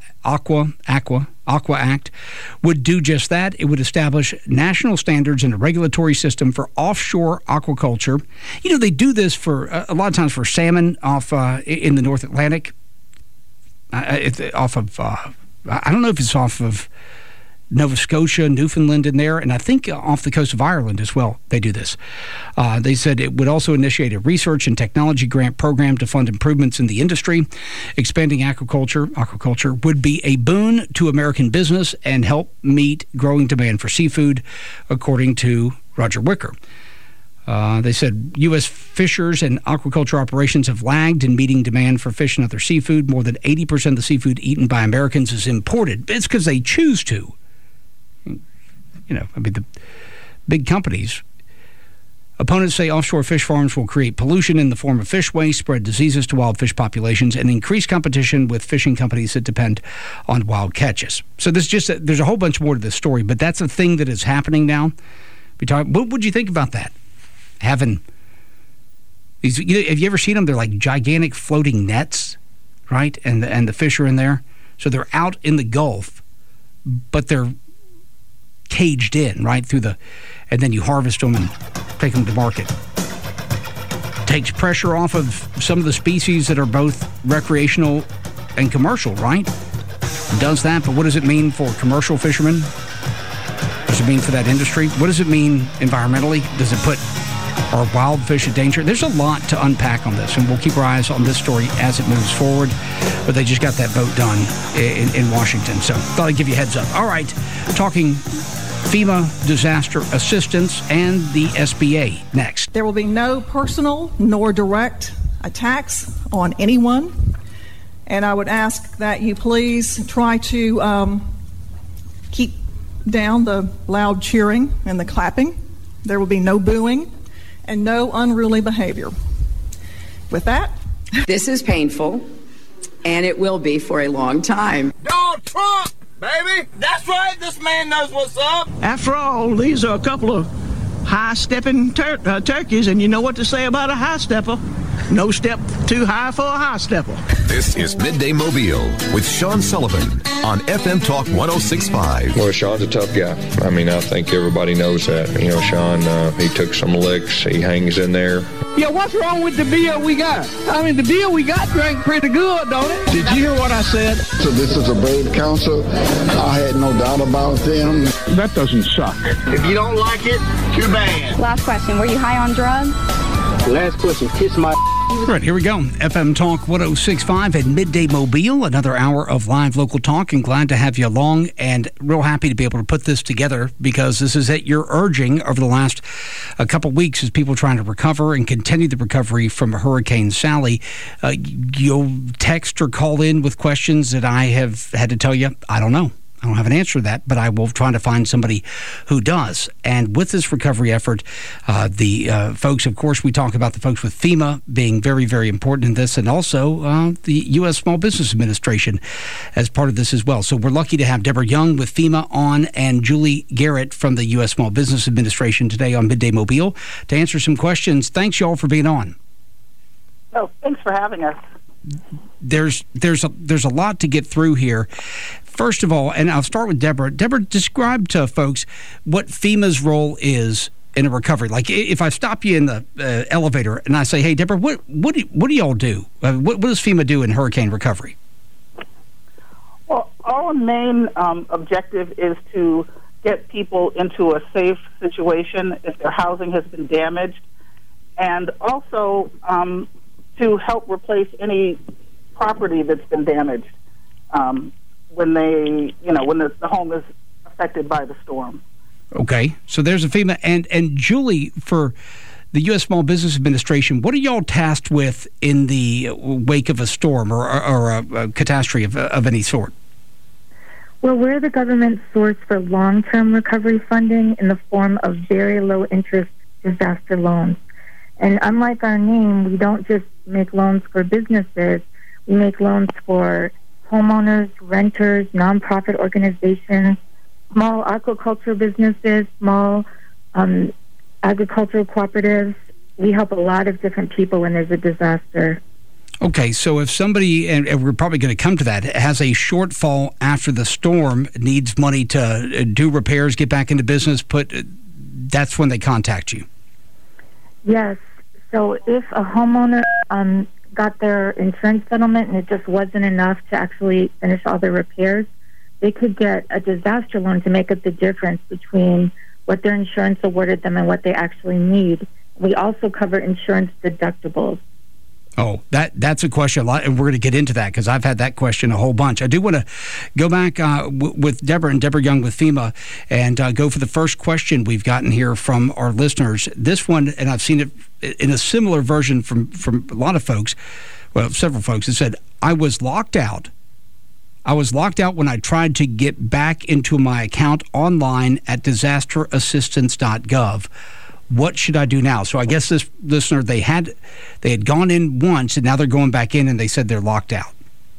Speaker 10: Aqua Act would do just that. It would establish national standards and a regulatory system for offshore aquaculture. You know, they do this for a lot of times for salmon off in the North Atlantic. I don't know if it's off of Nova Scotia, Newfoundland in there, and I think off the coast of Ireland as well, they do this. They said it would also initiate a research and technology grant program to fund improvements in the industry. Expanding aquaculture would be a boon to American business and help meet growing demand for seafood, according to Roger Wicker. They said U.S. fishers and aquaculture operations have lagged in meeting demand for fish and other seafood. More than 80% of the seafood eaten by Americans is imported. It's because they choose to. You know, I mean, the big companies. Opponents say offshore fish farms will create pollution in the form of fish waste, spread diseases to wild fish populations, and increase competition with fishing companies that depend on wild catches. So there's a whole bunch more to this story, but that's a thing that is happening now. What would you think about that? Having these, have you ever seen them? They're like gigantic floating nets, right? And the fish are in there. So they're out in the Gulf, but they're caged in, right, and then you harvest them and take them to market. Takes pressure off of some of the species that are both recreational and commercial, right? Does that, but what does it mean for commercial fishermen? What does it mean for that industry? What does it mean environmentally? Does it put Are wild fish a danger? There's a lot to unpack on this, and we'll keep our eyes on this story as it moves forward. But they just got that vote done in Washington, so thought I'd give you a heads up. All right, talking FEMA disaster assistance and the SBA next.
Speaker 1: There will be no personal nor direct attacks on anyone, and I would ask that you please try to keep down the loud cheering and the clapping. There will be no booing and no unruly behavior. With that,
Speaker 2: This is painful, and it will be for a long time.
Speaker 3: Donald Trump, baby! That's right, this man knows what's up!
Speaker 4: After all, these are a couple of high-stepping turkeys, and you know what to say about a high stepper. No step too high for a high stepper.
Speaker 5: This is Midday Mobile with Sean Sullivan on FM Talk 106.5.
Speaker 6: Well, Sean's a tough guy. I mean, I think everybody knows that. You know, Sean, he took some licks. He hangs in there.
Speaker 7: Yeah, what's wrong with the beer we got? I mean, the beer we got drank pretty good, don't it?
Speaker 4: Did you hear what I said?
Speaker 8: So this is a brave council. I had no doubt about them.
Speaker 7: That doesn't suck.
Speaker 3: If you don't like it, too bad.
Speaker 9: Last question. Were you high on drugs?
Speaker 7: Last question. Kiss my...
Speaker 10: All right, here we go. FM Talk 106.5 at Midday Mobile, another hour of live local talk, and glad to have you along and real happy to be able to put this together because this is at your urging over the last couple weeks as people trying to recover and continue the recovery from Hurricane Sally. You'll text or call in with questions that I have had to tell you, I don't know. I don't have an answer to that, but I will try to find somebody who does. And with this recovery effort, the folks, of course, we talk about the folks with FEMA being very, very important in this, and also the U.S. Small Business Administration as part of this as well. So we're lucky to have Deborah Young with FEMA on and Julie Garrett from the U.S. Small Business Administration today on Midday Mobile to answer some questions. Thanks, y'all, for being on.
Speaker 12: Oh, thanks for having us.
Speaker 10: There's a lot to get through here. First of all, and I'll start with Deborah. Deborah, describe to folks what FEMA's role is in a recovery. Like if I stop you in the elevator and I say, "Hey, Deborah, what do y'all do? What does FEMA do in hurricane recovery?"
Speaker 12: Well, our main objective is to get people into a safe situation if their housing has been damaged, and also to help replace any property that's been damaged when the home is affected by the storm.
Speaker 10: Okay, so there's a FEMA. And Julie, for the U.S. Small Business Administration, what are y'all tasked with in the wake of a storm or a catastrophe of any sort?
Speaker 13: Well, we're the government source for long-term recovery funding in the form of very low-interest disaster loans. And unlike our name, we don't just make loans for businesses. We make loans for homeowners, renters, nonprofit organizations, small aquaculture businesses, small agricultural cooperatives. We help a lot of different people when there's a disaster. Okay, so if somebody, and we're probably going to come to that, has a shortfall after the storm, needs money to do repairs, get back into business, that's when they contact you. Yes. So if a homeowner got their insurance settlement and it just wasn't enough to actually finish all their repairs, they could get a disaster loan to make up the difference between what their insurance awarded them and what they actually need. We also cover insurance deductibles. Oh, that's a question a lot, and we're going to get into that because I've had that question a whole bunch. I do want to go back with Deborah and Deborah Young with FEMA and go for the first question we've gotten here from our listeners. This one, and I've seen it in a similar version from a lot of folks, well, several folks. It said, I was locked out when I tried to get back into my account online at disasterassistance.gov. What should I do now? So I guess this listener, they had gone in once, and now they're going back in, and they said they're locked out.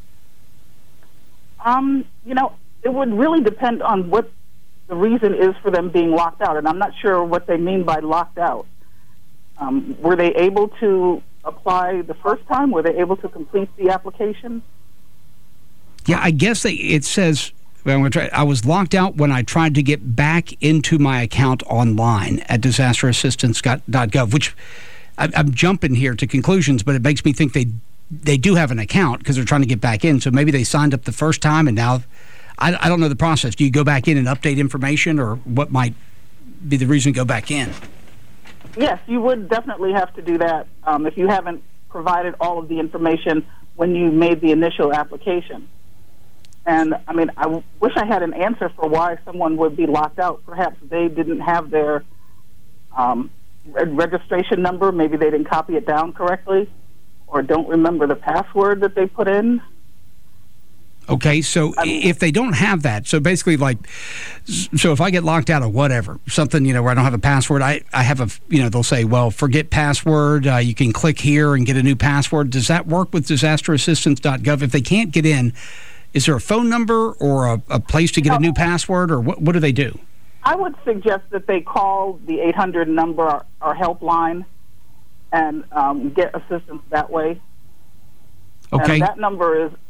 Speaker 12: It would really depend on what the reason is for them being locked out, and I'm not sure what they mean by locked out. Were they able to apply the first time? Were they able to complete the application?
Speaker 10: Yeah, I guess it says... I was locked out when I tried to get back into my account online at disasterassistance.gov, which I'm jumping here to conclusions, but it makes me think they do have an account because they're trying to get back in. So maybe they signed up the first time and now I don't know the process. Do you go back in and update information, or what might be the reason to go back in?
Speaker 12: Yes, you would definitely have to do that if you haven't provided all of the information when you made the initial application. And, I mean, I wish I had an answer for why someone would be locked out. Perhaps they didn't have their registration number. Maybe they didn't copy it down correctly or don't remember the password that they put in.
Speaker 10: Okay, so if they don't have that, so basically so if I get locked out of whatever, something, where I don't have a password, I have they'll say, well, forget password, you can click here and get a new password. Does that work with disasterassistance.gov? If they can't get in, is there a phone number or a place to get a new password, or what do they do?
Speaker 12: I would suggest that they call the 800 number or helpline and get assistance that way.
Speaker 10: Okay.
Speaker 12: And that number is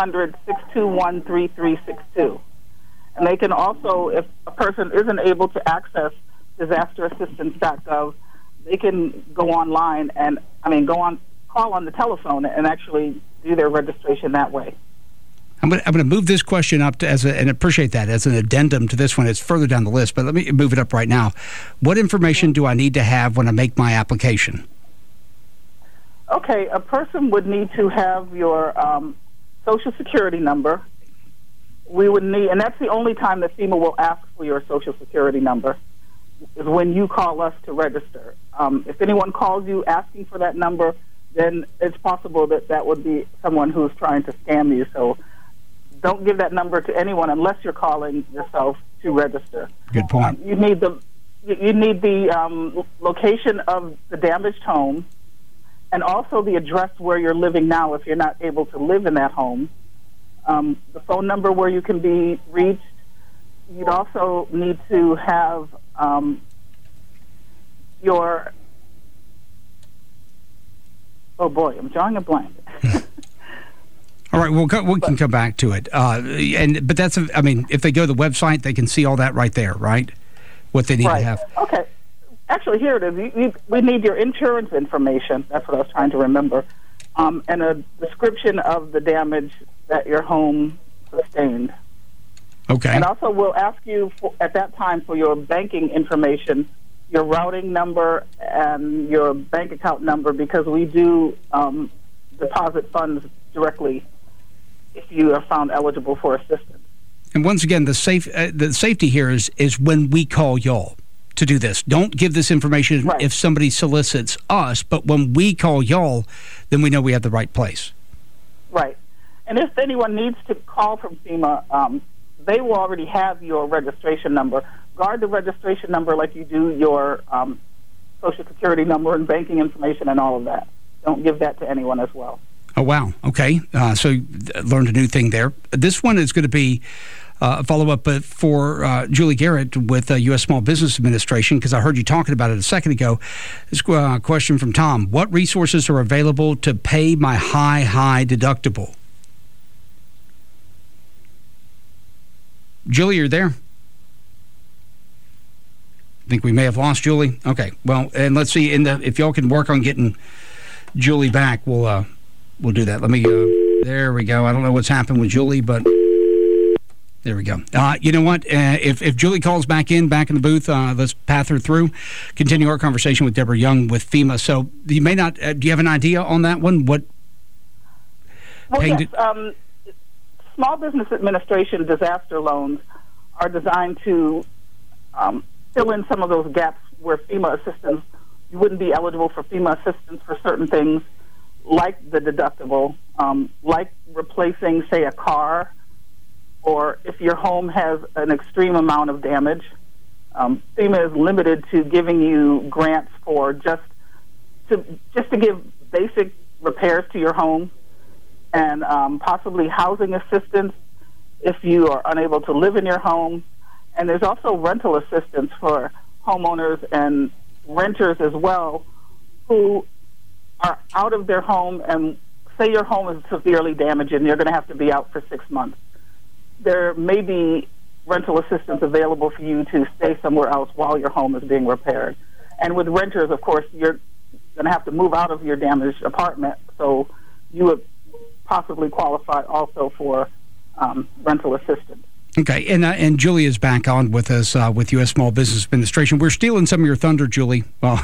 Speaker 12: 800-621-3362. And they can also, if a person isn't able to access disasterassistance.gov, they can go online and, call on the telephone and actually do their registration that way.
Speaker 10: I'm going to move this question up and appreciate that as an addendum to this one. It's further down the list, but let me move it up right now. What information do I need to have when I make my application?
Speaker 12: Okay, a person would need to have your Social Security number. We would need, and that's the only time that FEMA will ask for your Social Security number, is when you call us to register. If anyone calls you asking for that number, then it's possible that would be someone who's trying to scam you. So don't give that number to anyone unless you're calling yourself to register.
Speaker 10: Good point.
Speaker 12: You need the location of the damaged home, and also the address where you're living now if you're not able to live in that home. The phone number where you can be reached. You'd also need to have your... Oh, boy, I'm drawing a blank.
Speaker 10: All right, we can come back to it. But that's, if they go to the website, they can see all that right there, right? What they need to have.
Speaker 12: Okay. Actually, here it is. We need your insurance information. That's what I was trying to remember. And a description of the damage that your home sustained.
Speaker 10: Okay.
Speaker 12: And also, we'll ask you at that time for your banking information, your routing number and your bank account number, because we do deposit funds directly if you are found eligible for assistance.
Speaker 10: And once again, the safety here is when we call y'all to do this. Don't give this information if somebody solicits us, but when we call y'all, then we know we have the right place.
Speaker 12: Right. And if anyone needs to call from FEMA, they will already have your registration number. Guard the registration number like you do your Social Security number and banking information and all of that. Don't give that to anyone as well.
Speaker 10: Oh, wow. Okay. So learned a new thing there. This one is going to be a follow-up for Julie Garrett with U.S. Small Business Administration, because I heard you talking about it a second ago. This question from Tom. What resources are available to pay my high deductible? Julie, you're there? I think we may have lost Julie. Okay. Well, and let's see. If y'all can work on getting Julie back, we'll do that. Let me there we go. I don't know what's happened with Julie, but there we go. You know what? If Julie calls back in the booth, let's path her through. Continue our conversation with Deborah Young with FEMA. So you may not. Do you have an idea on that one? What?
Speaker 12: Well, yes. Small Business Administration disaster loans are designed to fill in some of those gaps where FEMA assistance, you wouldn't be eligible for FEMA assistance for certain things, like the deductible, like replacing, say, a car, or if your home has an extreme amount of damage. FEMA is limited to giving you grants for just to give basic repairs to your home, and possibly housing assistance if you are unable to live in your home. And there's also rental assistance for homeowners and renters as well who are out of their home, and say your home is severely damaged and you're going to have to be out for 6 months. There may be rental assistance available for you to stay somewhere else while your home is being repaired. And with renters, of course, you're going to have to move out of your damaged apartment, so you would possibly qualify also for rental assistance.
Speaker 10: Okay, and Julie is back on with us with U.S. Small Business Administration. We're stealing some of your thunder, Julie. Well,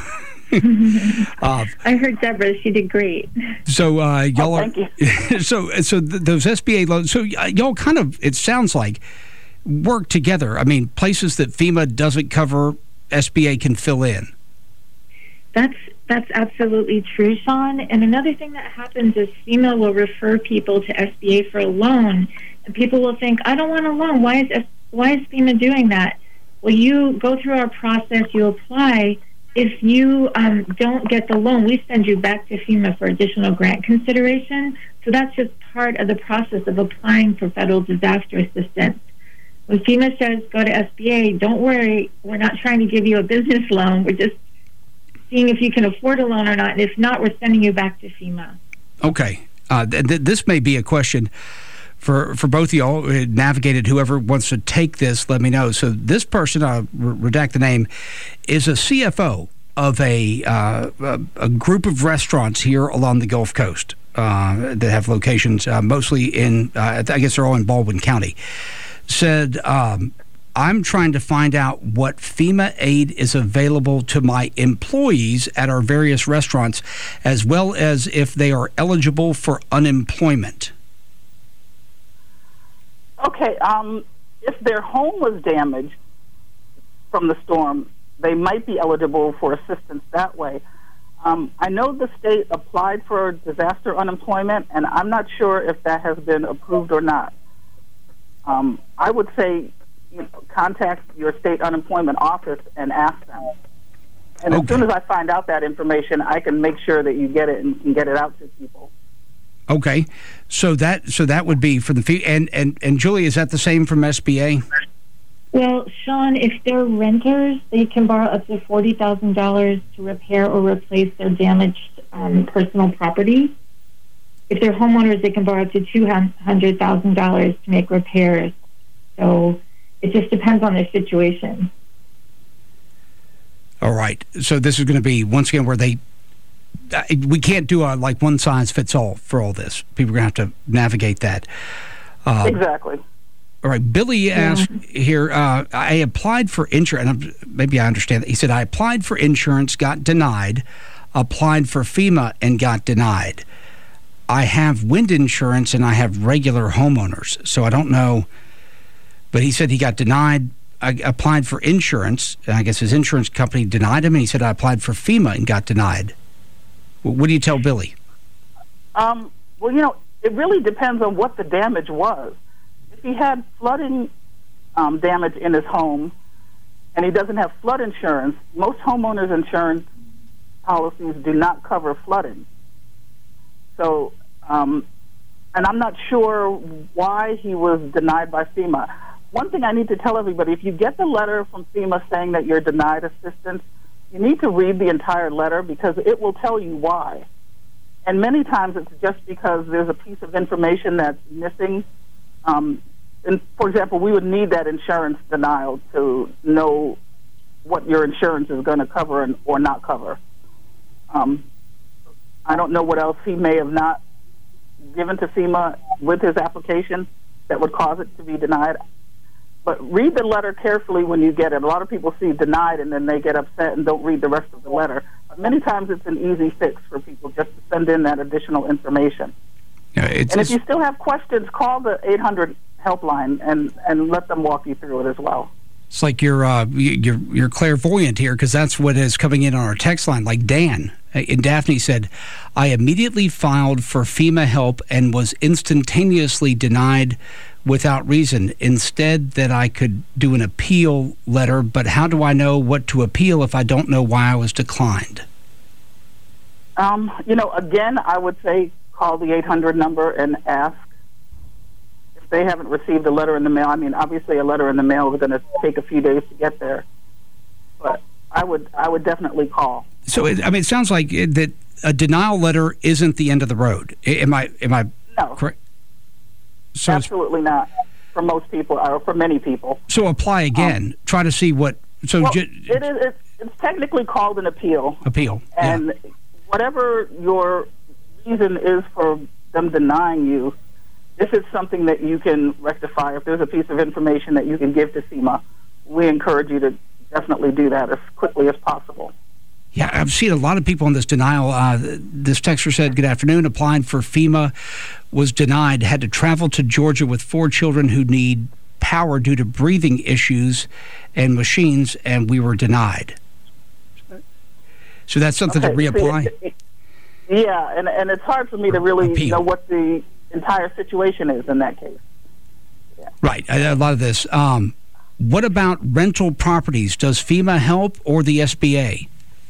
Speaker 13: I heard Deborah; she did great.
Speaker 10: So y'all
Speaker 12: thank you.
Speaker 10: so those SBA loans. So y'all kind of, it sounds like, work together. I mean, places that FEMA doesn't cover, SBA can fill in.
Speaker 13: That's absolutely true, Sean. And another thing that happens is FEMA will refer people to SBA for a loan, and people will think, I don't want a loan. Why is FEMA doing that? Well, you go through our process, you apply. If you don't get the loan, we send you back to FEMA for additional grant consideration. So that's just part of the process of applying for federal disaster assistance. When FEMA says go to SBA, don't worry, we're not trying to give you a business loan. We're just seeing if you can afford a loan or not. And if not, we're sending you back to FEMA. Okay.
Speaker 10: This may be a question for both of y'all. Navigated, whoever wants to take this, let me know. So this person, I'll redact the name, is a CFO of a group of restaurants here along the Gulf Coast that have locations mostly in, I guess they're all in Baldwin County. Said, I'm trying to find out what FEMA aid is available to my employees at our various restaurants, as well as if they are eligible for unemployment.
Speaker 12: Okay, if their home was damaged from the storm, they might be eligible for assistance that way. I know the state applied for disaster unemployment, and I'm not sure if that has been approved or not. I would say contact your state unemployment office and ask them. And as soon as I find out that information, I can make sure that you get it and can get it out to people.
Speaker 10: Okay, so that would be for the fee. And Julie, is that the same from SBA?
Speaker 13: Well, Sean, if they're renters, they can borrow up to $40,000 to repair or replace their damaged personal property. If they're homeowners, they can borrow up to $200,000 to make repairs. So it just depends on their situation.
Speaker 10: All right. So this is going to be, once again, where we can't do a one size fits all for all this. People are going to have to navigate that.
Speaker 12: Exactly.
Speaker 10: All right. Billy asked here, I applied for insurance. Maybe I understand that. He said, I applied for insurance, got denied, applied for FEMA, and got denied. I have wind insurance and I have regular homeowners, so I don't know. But he said he got denied. I applied for insurance, and I guess his insurance company denied him, and he said I applied for FEMA and got denied. What do you tell Billy?
Speaker 12: Well, it really depends on what the damage was. If he had flooding damage in his home and he doesn't have flood insurance, most homeowners insurance policies do not cover flooding. So, and I'm not sure why he was denied by FEMA. One thing I need to tell everybody, if you get the letter from FEMA saying that you're denied assistance, you need to read the entire letter because it will tell you why. And many times it's just because there's a piece of information that's missing. And for example, we would need that insurance denial to know what your insurance is going to cover or not cover. I don't know what else he may have not given to FEMA with his application that would cause it to be denied. But read the letter carefully when you get it. A lot of people see denied and then they get upset and don't read the rest of the letter. But many times it's an easy fix for people just to send in that additional information.
Speaker 10: Yeah,
Speaker 12: and if you still have questions, call the 800 helpline and let them walk you through it as well.
Speaker 10: It's like you're clairvoyant here, because that's what is coming in on our text line. Like Dan in Daphne said, I immediately filed for FEMA help and was instantaneously denied without reason. Instead, that I could do an appeal letter, but how do I know what to appeal if I don't know why I was declined?
Speaker 12: Again, I would say call the 800 number and ask. If they haven't received a letter in the mail, I mean, obviously a letter in the mail is going to take a few days to get there. But I would definitely call. So,
Speaker 10: it sounds like that a denial letter isn't the end of the road. Am I
Speaker 12: no.
Speaker 10: correct? So
Speaker 12: absolutely not. For most people, or for many people.
Speaker 10: So apply again. Try to see what. So
Speaker 12: it's technically called an appeal.
Speaker 10: Appeal.
Speaker 12: And whatever your reason is for them denying you, this is something that you can rectify. If there's a piece of information that you can give to FEMA, we encourage you to definitely do that as quickly as possible.
Speaker 10: Yeah, I've seen a lot of people on this denial. This texter said, good afternoon, applied for FEMA, was denied, had to travel to Georgia with 4 children who need power due to breathing issues and machines, and we were denied. So that's something to reapply?
Speaker 12: Yeah, and it's hard for me to really know what the entire situation is in that case. Yeah.
Speaker 10: Right, a lot of this. What about rental properties? Does FEMA help or the SBA?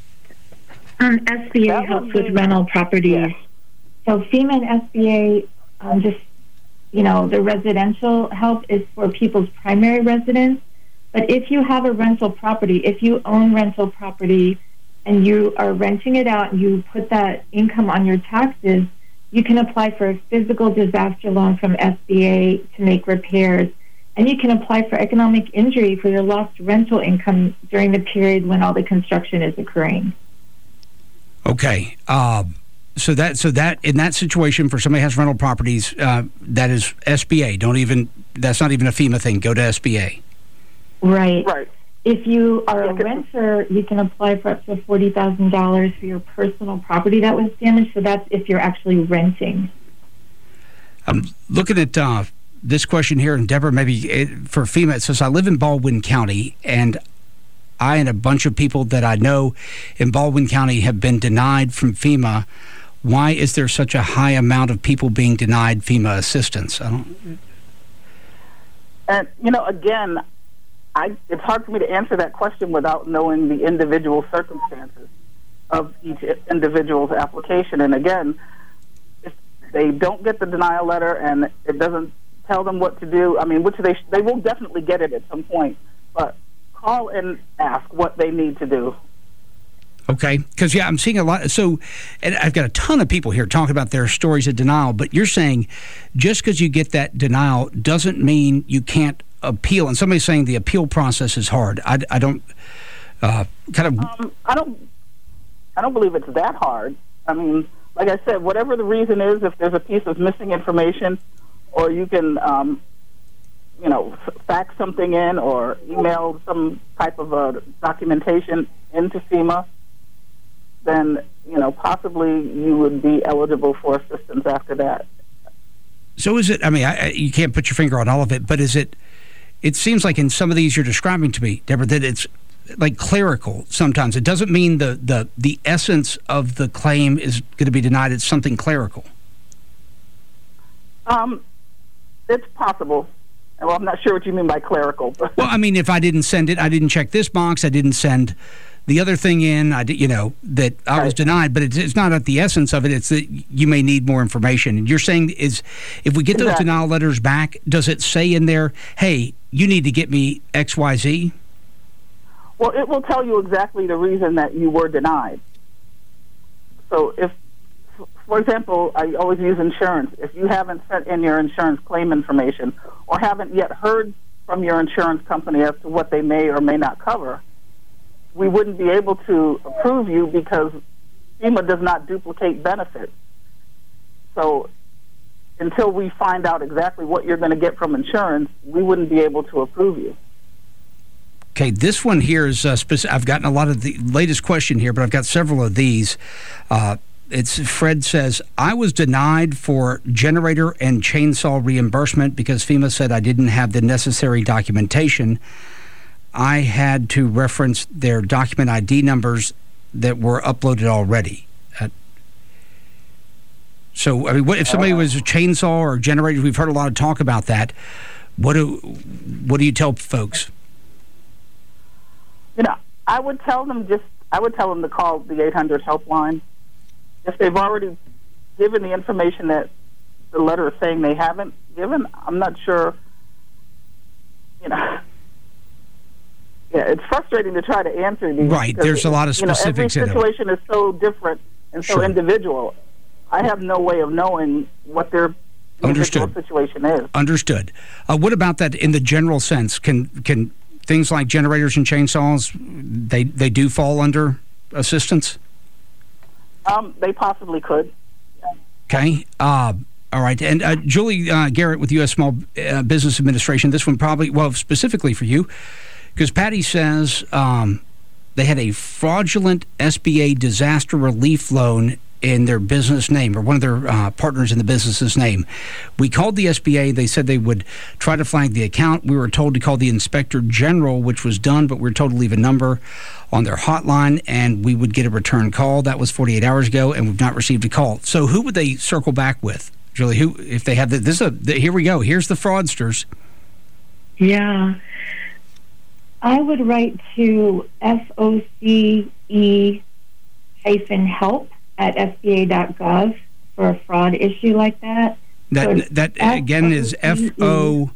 Speaker 13: SBA helps with rental properties. Yeah. So FEMA and SBA, the residential help is for people's primary residence. But if you have a rental property, if you own rental property and you are renting it out and you put that income on your taxes, you can apply for a physical disaster loan from SBA to make repairs. And you can apply for economic injury for your lost rental income during the period when all the construction is occurring.
Speaker 10: Okay. So that in that situation for somebody who has rental properties, that is SBA. That's not even a FEMA thing. Go to SBA.
Speaker 13: Right. If you are a renter, you can apply for up to $40,000 for your personal property that was damaged. So that's if you're actually renting.
Speaker 10: I'm looking at this question here, and Deborah, maybe for FEMA, it says, I live in Baldwin County, and I and a bunch of people that I know in Baldwin County have been denied from FEMA. Why is there such a high amount of people being denied FEMA assistance?
Speaker 12: And, again, it's hard for me to answer that question without knowing the individual circumstances of each individual's application. And again, if they don't get the denial letter and it doesn't tell them what to do, which they will definitely get it at some point, but call and ask what they need to do.
Speaker 10: Okay, because, I'm seeing a lot. So, and I've got a ton of people here talking about their stories of denial, but you're saying just because you get that denial doesn't mean you can't appeal. And somebody's saying the appeal process is hard. I don't
Speaker 12: I don't believe it's that hard. Like I said, whatever the reason is, if there's a piece of missing information, or you can fax something in or email some type of documentation into FEMA, then, possibly you would be eligible for assistance after that.
Speaker 10: So is it, you can't put your finger on all of it, but it seems like in some of these you're describing to me, Deborah, that it's like clerical sometimes. It doesn't mean the essence of the claim is going to be denied. It's something clerical.
Speaker 12: It's possible. Well, I'm not sure what you mean by clerical. But.
Speaker 10: Well, if I didn't send it, I didn't check this box, I didn't send the other thing in, that I was denied, but it's not at the essence of it. It's that you may need more information. And you're saying if we get those denial letters back, does it say in there, hey, you need to get me XYZ?
Speaker 12: Well, it will tell you exactly the reason that you were denied. So if, for example, I always use insurance. If you haven't sent in your insurance claim information or haven't yet heard from your insurance company as to what they may or may not cover, we wouldn't be able to approve you because FEMA does not duplicate benefits. So until we find out exactly what you're going to get from insurance, we wouldn't be able to approve you.
Speaker 10: Okay, this one here is specific. I've gotten a lot of the latest question here, but I've got several of these. Fred says, I was denied for generator and chainsaw reimbursement because FEMA said I didn't have the necessary documentation. I had to reference their document ID numbers that were uploaded already. So, if somebody was a chainsaw or generator, we've heard a lot of talk about that. What do you tell folks?
Speaker 12: I would tell them to call the 800 helpline. If they've already given the information that the letter is saying they haven't given, I'm not sure. Yeah, it's frustrating to try to answer these.
Speaker 10: Right, there's a lot of specifics in it.
Speaker 12: Every situation is so different and so individual. I have no way of knowing what their individual situation is.
Speaker 10: Understood. What about that in the general sense? Can things like generators and chainsaws, they do fall under assistance?
Speaker 12: They possibly could.
Speaker 10: Okay. All All right. And Julie Garrett with U.S. Small Business Administration, this one probably, well, specifically for you, because Patty says they had a fraudulent SBA disaster relief loan in their business name, or one of their partners in the business's name. We called the SBA. They said they would try to flag the account. We were told to call the Inspector General, which was done, but we were told to leave a number on their hotline, and we would get a return call. That was 48 hours ago, and we've not received a call. So who would they circle back with, Julie? Who, if they have here we go. Here's the fraudsters.
Speaker 13: Yeah. I would write to FOCE-help at SBA.gov for a fraud issue like that.
Speaker 10: That again is FOCE.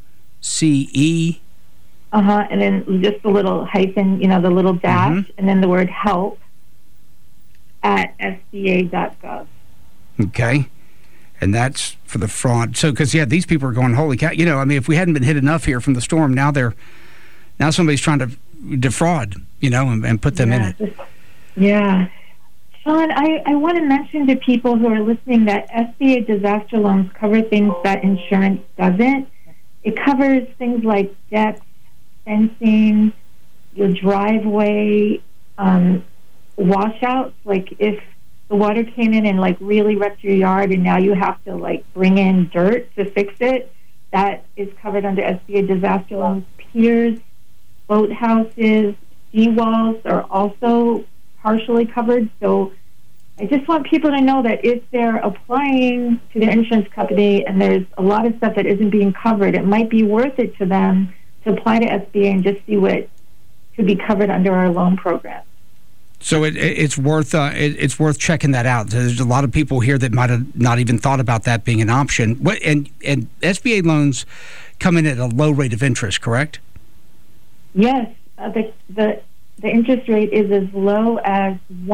Speaker 13: And then just the little hyphen, the little dash, and then the word help at SBA.gov.
Speaker 10: Okay. And that's for the fraud. So, because, these people are going, holy cow. If we hadn't been hit enough here from the storm, now somebody's trying to defraud, and put them in it.
Speaker 13: Yeah. Sean, I want to mention to people who are listening that SBA disaster loans cover things that insurance doesn't. It covers things like decks, fencing, your driveway, washouts. Like if the water came in and really wrecked your yard and now you have to bring in dirt to fix it, that is covered under SBA disaster loans. Piers, boathouses, seawalls are also partially covered. So I just want people to know that if they're applying to their insurance company and there's a lot of stuff that isn't being covered, it might be worth it to them to apply to SBA and just see what could be covered under our loan program.
Speaker 10: So it's worth checking that out. There's a lot of people here that might have not even thought about that being an option. And SBA loans come in at a low rate of interest, correct?
Speaker 13: Yes, the interest rate is as low as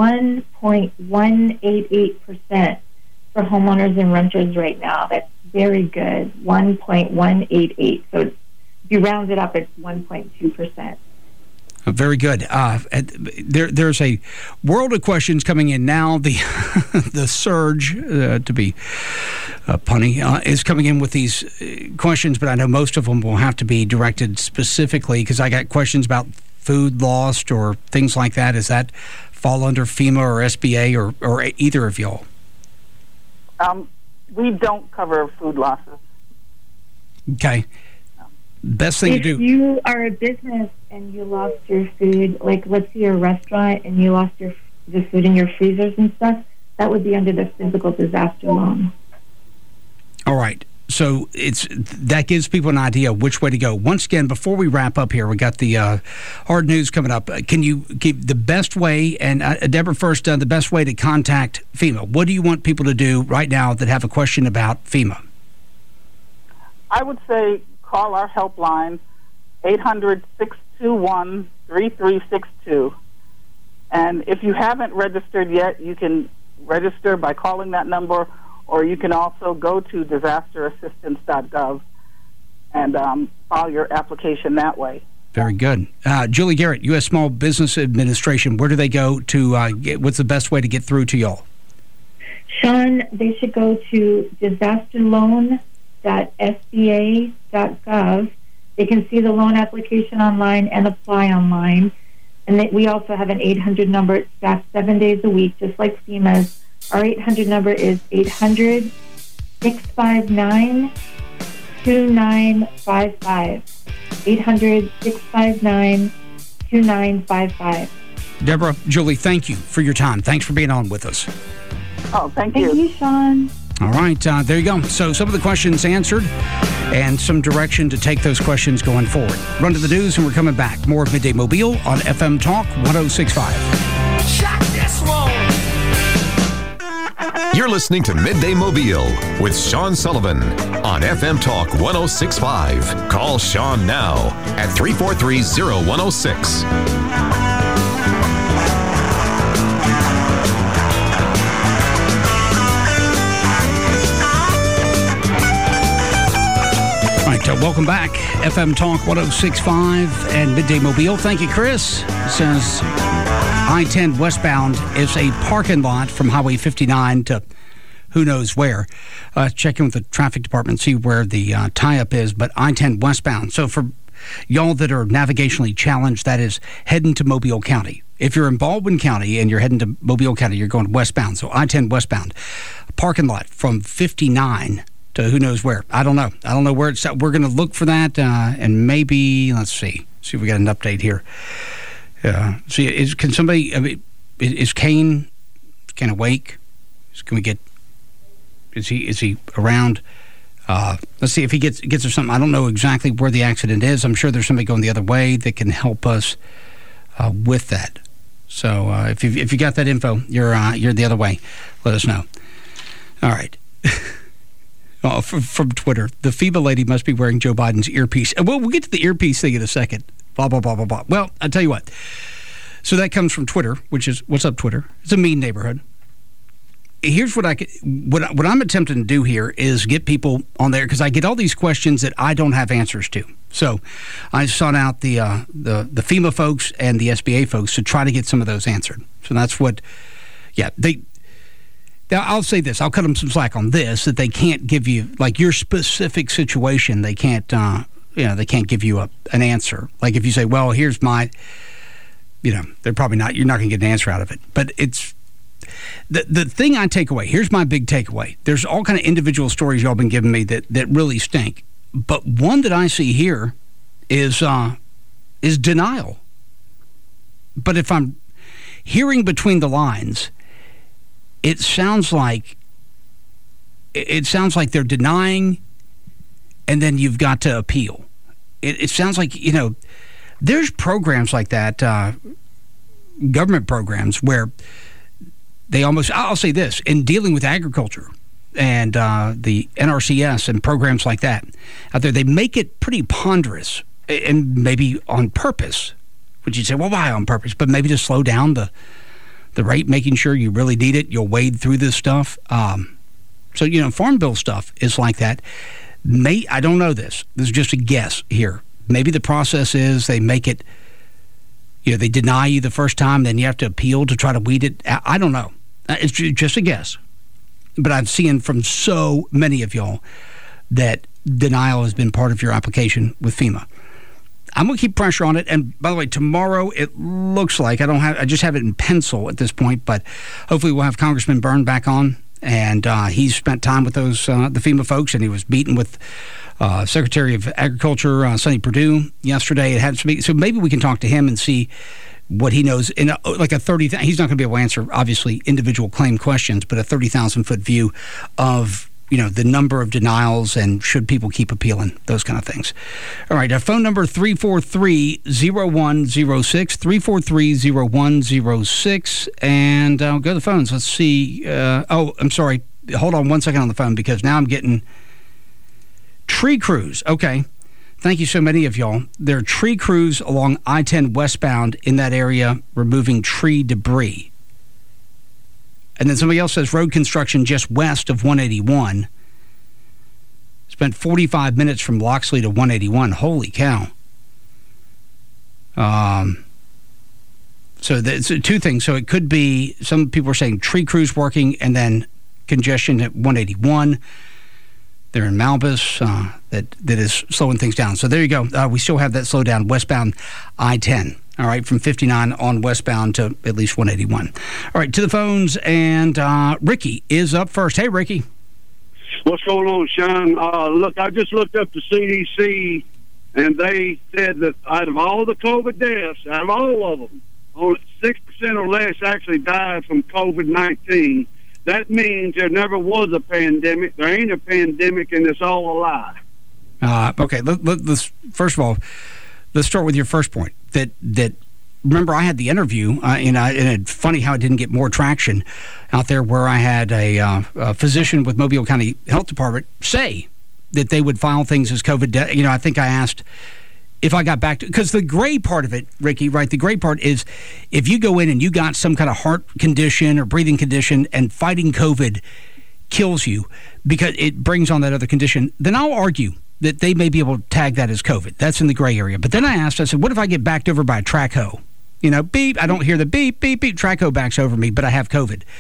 Speaker 13: 1.188% for homeowners and renters right now. That's very good, 1.188. So if you round it up, it's 1.2%.
Speaker 10: Very good. There's a world of questions coming in now. The the surge, to be punny, is coming in with these questions, but I know most of them will have to be directed specifically because I got questions about food lost or things like that. Does that fall under FEMA or SBA or either of y'all?
Speaker 12: We don't cover food losses.
Speaker 10: Okay. Best thing to do.
Speaker 13: If you are a business and you lost your food, let's say you're a restaurant and you lost the food in your freezers and stuff, that would be under the physical disaster loan.
Speaker 10: All right. So that gives people an idea which way to go. Once again, before we wrap up here, we got the hard news coming up. Can you give the best way, and Deborah first, the best way to contact FEMA? What do you want people to do right now that have a question about FEMA?
Speaker 12: I would say call our helpline, 800-621-3362. And if you haven't registered yet, you can register by calling that number, or you can also go to disasterassistance.gov and file your application that way.
Speaker 10: Very good. Julie Garrett, U.S. Small Business Administration, where do they go to what's the best way to get through to y'all?
Speaker 13: Sean, they should go to disasterloan.sba.gov. They can see the loan application online and apply online. And we also have an 800 number. It's staffed 7 days a week, just like FEMA's. Our 800 number is 800-659-2955. 800-659-2955.
Speaker 10: Deborah, Julie, thank you for your time. Thanks for being on with us.
Speaker 12: Oh, thank you.
Speaker 13: Thank you, Sean.
Speaker 10: All right, there you go. So some of the questions answered and some direction to take those questions going forward. Run to the news and we're coming back. More of Midday Mobile on FM Talk 106.5.
Speaker 5: Shot this one. You're listening to Midday Mobile with Sean Sullivan on FM Talk 106.5. Call Sean now at 343-0106.
Speaker 10: Welcome back. FM Talk 106.5 and Midday Mobile. Thank you, Chris. It says I-10 westbound is a parking lot from Highway 59 to who knows where. Check in with the traffic department, see where the tie-up is, but I-10 westbound. So for y'all that are navigationally challenged, that is heading to Mobile County. If you're in Baldwin County and you're heading to Mobile County, you're going westbound. So I-10 westbound. Parking lot from 59 to who knows where. I don't know. I don't know where it's at. We're going to look for that, and maybe, let's see if we got an update here. See, can somebody, I mean, is Kane awake? Can we get, is he around? Let's see if he gets or something. I don't know exactly where the accident is. I'm sure there's somebody going the other way that can help us with that. So if you got that info, you're the other way. Let us know. All right. From Twitter, the FEMA lady must be wearing Joe Biden's earpiece. Well, we'll get to the earpiece thing in a second. Blah, blah, blah, blah, blah. Well, I'll tell you what. So that comes from Twitter, which is, what's up, Twitter? It's a mean neighborhood. Here's what what I'm attempting to do here is get people on there, because I get all these questions that I don't have answers to. So I sought out the FEMA folks and the SBA folks to try to get some of those answered. So that's what, I'll say this. I'll cut them some slack on this, that they can't give you, like, your specific situation. They can't, they can't give you an answer. Like if you say, well, here's my, they're probably not, you're not going to get an answer out of it. But it's, the thing I take away, here's my big takeaway. There's all kind of individual stories y'all been giving me that really stink. But one that I see here is denial. But if I'm hearing between the lines, it sounds like they're denying, and then you've got to appeal. It sounds like, there's programs like that, government programs, where they almost, I'll say this, in dealing with agriculture and the NRCS and programs like that out there, they make it pretty ponderous, and maybe on purpose. Which you'd say, well, why on purpose? But maybe to slow down the rate, making sure you really need it, you'll wade through this stuff. So, Farm Bill stuff is like that. I don't know this. This is just a guess here. Maybe the process is they make it, they deny you the first time, then you have to appeal to try to weed it. I don't know. It's just a guess. But I've seen from so many of y'all that denial has been part of your application with FEMA. I'm going to keep pressure on it. And by the way, tomorrow it looks like I just have it in pencil at this point, but hopefully we'll have Congressman Byrne back on, and he's spent time with those the FEMA folks, and he was meeting with Secretary of Agriculture Sonny Perdue yesterday. So maybe we can talk to him and see what he knows in a 30. He's not going to be able to answer obviously individual claim questions, but a 30,000-foot view of the number of denials and should people keep appealing, those kind of things. All right, our phone number 343-0106, 343-0106, and I'll go to the phones. Let's see. I'm sorry. Hold on 1 second on the phone, because now I'm getting tree crews. Okay. Thank you so many of y'all. There are tree crews along I-10 westbound in that area removing tree debris. And then somebody else says road construction just west of 181. Spent 45 minutes from Loxley to 181. Holy cow. So that's two things. So it could be, some people are saying tree crews working and then congestion at 181. They're in Malbus. That is slowing things down. So there you go. We still have that slowdown westbound I-10. All right, from 59 on westbound to at least 181. All right, to the phones, and Ricky is up first. Hey, Ricky.
Speaker 14: What's going on, Sean? Look, I just looked up the CDC, and they said that out of all the COVID deaths, out of all of them, only 6% or less actually died from COVID-19. That means there never was a pandemic. There ain't a pandemic, and it's all a lie.
Speaker 10: Okay, let's first of all, let's start with your first point. That remember, I had the interview, and it's funny how it didn't get more traction out there, where I had a physician with Mobile County Health Department say that they would file things as COVID death. I think I asked if I got back to, because the gray part of it, Ricky, right? The gray part is if you go in and you got some kind of heart condition or breathing condition and fighting COVID kills you because it brings on that other condition, then I'll argue that they may be able to tag that as COVID. That's in the gray area. But then I said, what if I get backed over by a track hoe? Beep, I don't hear the beep, beep, beep, track hoe backs over me, but I have COVID.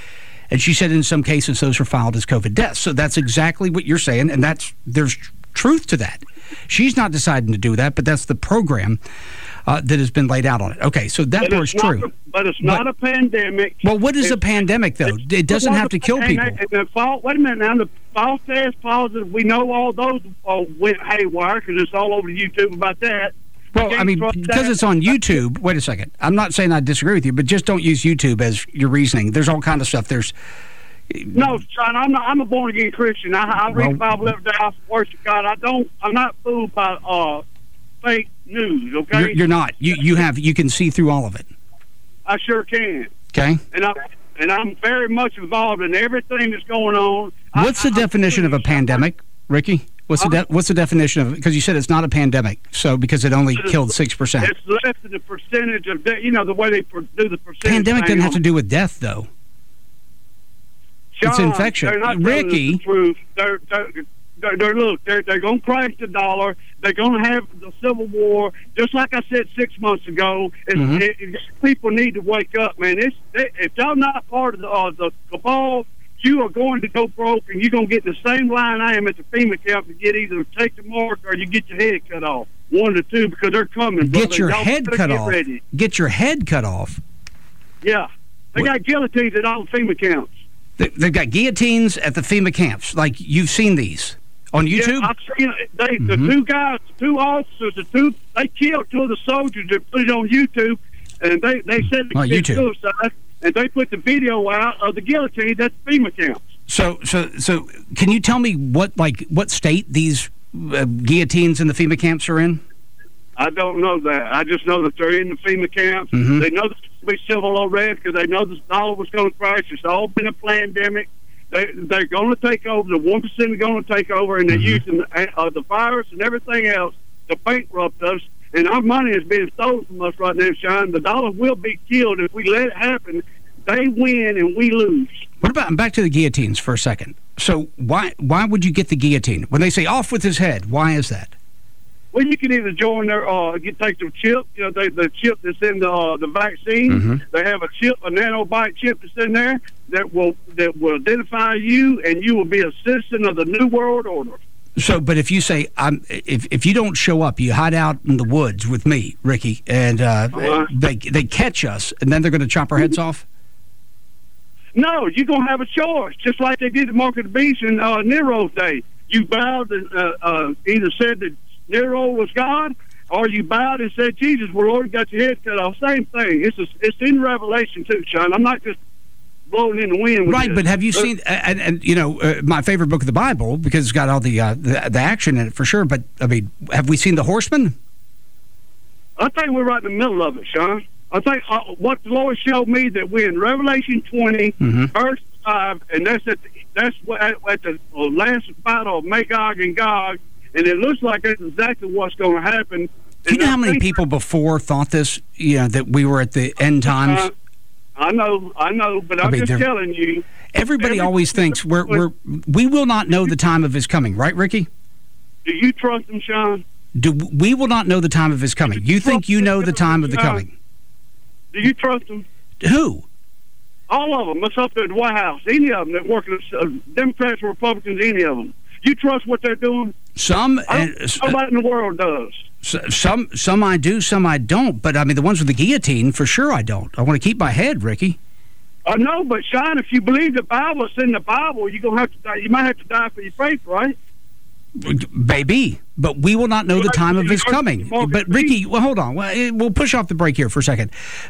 Speaker 10: And she said in some cases those are filed as COVID deaths. So that's exactly what you're saying, and there's truth to that. She's not deciding to do that, but that's the program that has been laid out on it. Okay, so that part's true.
Speaker 14: But it's not a pandemic.
Speaker 10: Well, what is a pandemic, though? It doesn't have to kill people.
Speaker 14: Wait a minute now. The false test positive, we know all those went haywire because it's all over YouTube about that.
Speaker 10: Well, I mean, because it's on YouTube. Wait a second. I'm not saying I disagree with you, but just don't use YouTube as your reasoning. There's all kind of stuff.
Speaker 14: No, Sean, I'm a born again Christian. I read the Bible every day. I worship God. I'm not fooled by fake news. Okay,
Speaker 10: you're not. You can see through all of it.
Speaker 14: I sure can.
Speaker 10: Okay.
Speaker 14: And I'm very much involved in everything that's going on.
Speaker 10: What's the definition of a pandemic, Ricky? What's the definition of it? Because you said it's not a pandemic, so because it only killed 6%.
Speaker 14: It's less than the percentage of the way they do the percentage.
Speaker 10: Pandemic doesn't have to do with death, though.
Speaker 14: Sean,
Speaker 10: it's infection.
Speaker 14: They're not
Speaker 10: Ricky,
Speaker 14: the truth. They're going to crash the dollar. They're going to have the Civil War. Just like I said 6 months ago, people need to wake up, man. If y'all not part of the cabal, you are going to go broke, and you're going to get the same line I am at the FEMA camp to get either take the mark or you get your head cut off. One of the two, because they're coming.
Speaker 10: Get your head cut off. Get your head cut off.
Speaker 14: Yeah, they got guillotines at all the FEMA camps.
Speaker 10: They've got guillotines at the FEMA camps. Like, you've seen these on YouTube?
Speaker 14: Yeah, I've seen it. The two guys, two officers, they killed two of the soldiers that put it on YouTube, and they said they committed suicide, and they put the video out of the guillotine at the FEMA camps.
Speaker 10: So can you tell me what state these guillotines in the FEMA camps are in?
Speaker 14: I don't know that. I just know that they're in the FEMA camps.
Speaker 10: Mm-hmm.
Speaker 14: They know there's going to be civil unrest because they know the dollar was going to crash. It's all been a pandemic. They're going to take over. The 1% are going to take over, and they're using the virus and everything else to bankrupt us. And our money is being stolen from us right now, Sean. The dollar will be killed if we let it happen. They win and we lose.
Speaker 10: What about, back to the guillotines for a second. So why would you get the guillotine? When they say off with his head, why is that?
Speaker 14: Well, you can either join their, take the chip, the chip that's in the vaccine.
Speaker 10: Mm-hmm.
Speaker 14: They have a chip, a nanobite chip that's in there that will identify you, and you will be a citizen of the New World Order.
Speaker 10: So, but if you say, if you don't show up, you hide out in the woods with me, Ricky, and they catch us, and then they're going to chop our heads off?
Speaker 14: No, you're going to have a choice, just like they did at Mark of the Beast in Nero's day. You bowed and either said that Nero was God, or you bowed and said Jesus, well, Lord, got your head cut off. Same thing. It's in Revelation too, Sean. I'm not just blowing in the wind.
Speaker 10: Right, but have you seen? And my favorite book of the Bible, because it's got all the action in it for sure. But I mean, have we seen the Horsemen?
Speaker 14: I think we're right in the middle of it, Sean. I think what the Lord showed me that we're in Revelation 20, verse 5, and that's at the last battle of Magog and Gog. And it looks like that's exactly what's going to happen.
Speaker 10: Do you know how many people before thought this, that we were at the end times?
Speaker 14: I know, but I'm just telling you.
Speaker 10: Everybody always thinks we will not know the time of his coming, right, Ricky?
Speaker 14: Do you trust him, Sean?
Speaker 10: We will not know the time of his coming. You think you know the time of the coming?
Speaker 14: Do you trust him?
Speaker 10: Who?
Speaker 14: All of them. It's up at the White House. Any of them that work, Democrats or Republicans, any of them. You trust what they're doing?
Speaker 10: Some.
Speaker 14: Nobody in the world does.
Speaker 10: Some I do, some I don't. But, I mean, the ones with the guillotine, for sure I don't. I want to keep my head, Ricky.
Speaker 14: I know, but, Sean, if you believe the Bible, it's in the Bible, you're going to have to die. You might have to die for your faith, right?
Speaker 10: Maybe, but we will not know the time of his coming. But, Ricky, well, hold on. We'll push off the break here for a second.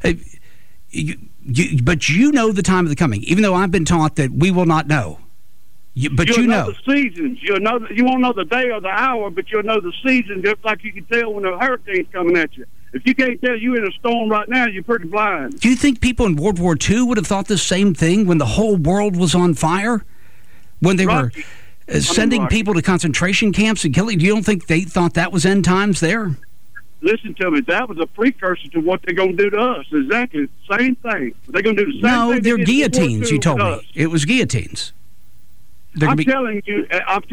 Speaker 10: But you know the time of the coming, even though I've been taught that we will not know. But
Speaker 14: you'll
Speaker 10: you know
Speaker 14: the seasons. You won't know the day or the hour, but you'll know the season, just like you can tell when a hurricane's coming at you. If you can't tell you're in a storm right now, you're pretty blind.
Speaker 10: Do you think people in World War II would have thought the same thing when the whole world was on fire? When they were sending people to concentration camps and killing? You don't think they thought that was end times there?
Speaker 14: Listen to me. That was a precursor to what they're going to do to us. Exactly the same thing. They're going to do the same thing.
Speaker 10: No, they're guillotines, you told me. It was guillotines.
Speaker 14: I'm telling you,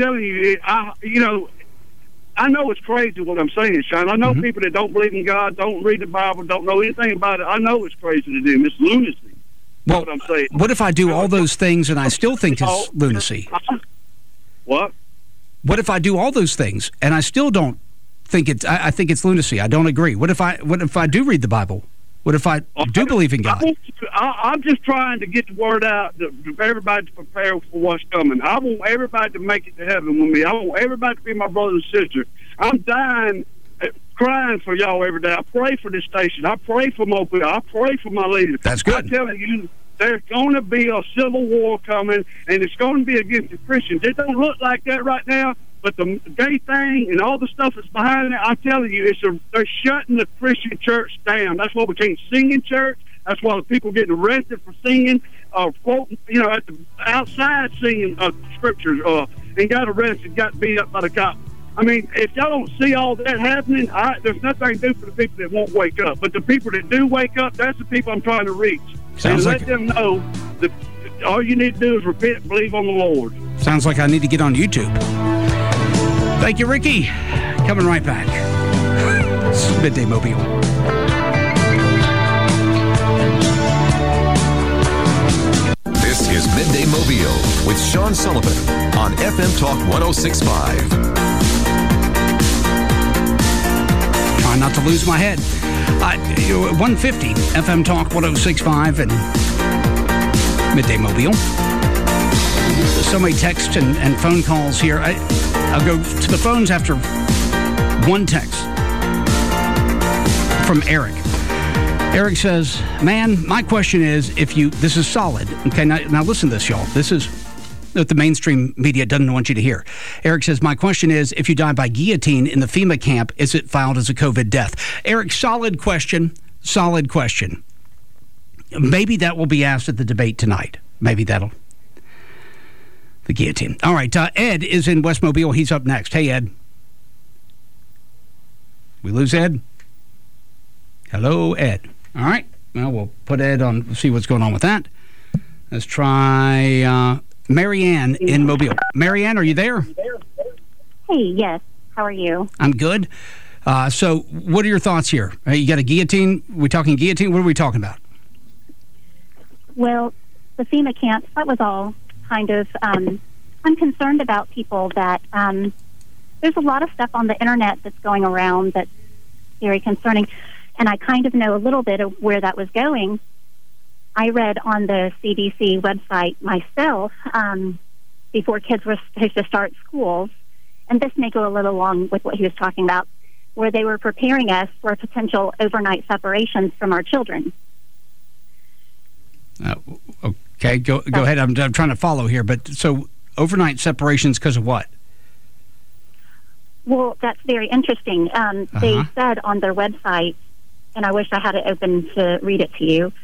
Speaker 14: I know it's crazy what I'm saying, Sean. I know people that don't believe in God, don't read the Bible, don't know anything about it. I know it's crazy to them. It's lunacy.
Speaker 10: Well,
Speaker 14: what I'm saying.
Speaker 10: What if I do all those things and I still think it's lunacy?
Speaker 14: What?
Speaker 10: What if I do all those things and I still don't think it's? I think it's lunacy. I don't agree. What if I do read the Bible? What if I do believe in God?
Speaker 14: I'm just trying to get the word out for everybody to prepare for what's coming. I want everybody to make it to heaven with me. I want everybody to be my brother and sister. I'm dying, crying for y'all every day. I pray for this station. I pray for Mobile. I pray for my leaders.
Speaker 10: That's good.
Speaker 14: I'm telling you, there's going to be a civil war coming, and it's going to be against the Christians. It don't look like that right now, but the gay thing and all the stuff that's behind it, I'm telling you, they're shutting the Christian church down. That's why we can't sing in church. That's why the people getting arrested for singing, quoting, at the outside singing scriptures, and got arrested, got beat up by the cops. I mean, if y'all don't see all that happening, there's nothing to do for the people that won't wake up. But the people that do wake up, that's the people I'm trying to reach.
Speaker 10: Sounds
Speaker 14: and
Speaker 10: like
Speaker 14: let them know that all you need to do is repent and believe on the Lord.
Speaker 10: Sounds like I need to get on YouTube. Thank you, Ricky. Coming right back. It's Midday Mobile.
Speaker 5: This is Midday Mobile with Sean Sullivan on FM Talk 106.5.
Speaker 10: Trying not to lose my head. 150 FM Talk 106.5 and Midday Mobile. So many texts and phone calls here. I'll go to the phones after one text from Eric. Eric says, man, my question is, this is solid. Okay, now listen to this, y'all. This is what the mainstream media doesn't want you to hear. Eric says, my question is, if you die by guillotine in the FEMA camp, is it filed as a COVID death? Eric, solid question. Maybe that will be asked at the debate tonight. Maybe that'll. The guillotine. All right, Ed is in West Mobile. He's up next. Hey, Ed. We lose Ed? Hello, Ed. All right. Well, we'll put Ed on, see what's going on with that. Let's try Marianne in Mobile. Marianne, are you there?
Speaker 15: Hey, yes. How are you?
Speaker 10: I'm good. So what are your thoughts here? You got a guillotine? We talking guillotine? What are we talking about?
Speaker 15: Well, the FEMA camp, that was all kind of, I'm concerned about people that, there's a lot of stuff on the internet that's going around that's very concerning. And I kind of know a little bit of where that was going. I read on the CDC website myself before kids were supposed to start schools, and this may go a little along with what he was talking about, where they were preparing us for potential overnight separations from our children.
Speaker 10: Okay, go ahead. I'm trying to follow here, but so overnight separations because of what?
Speaker 15: Well, that's very interesting. They said on their website, and I wish I had it open to read it to you,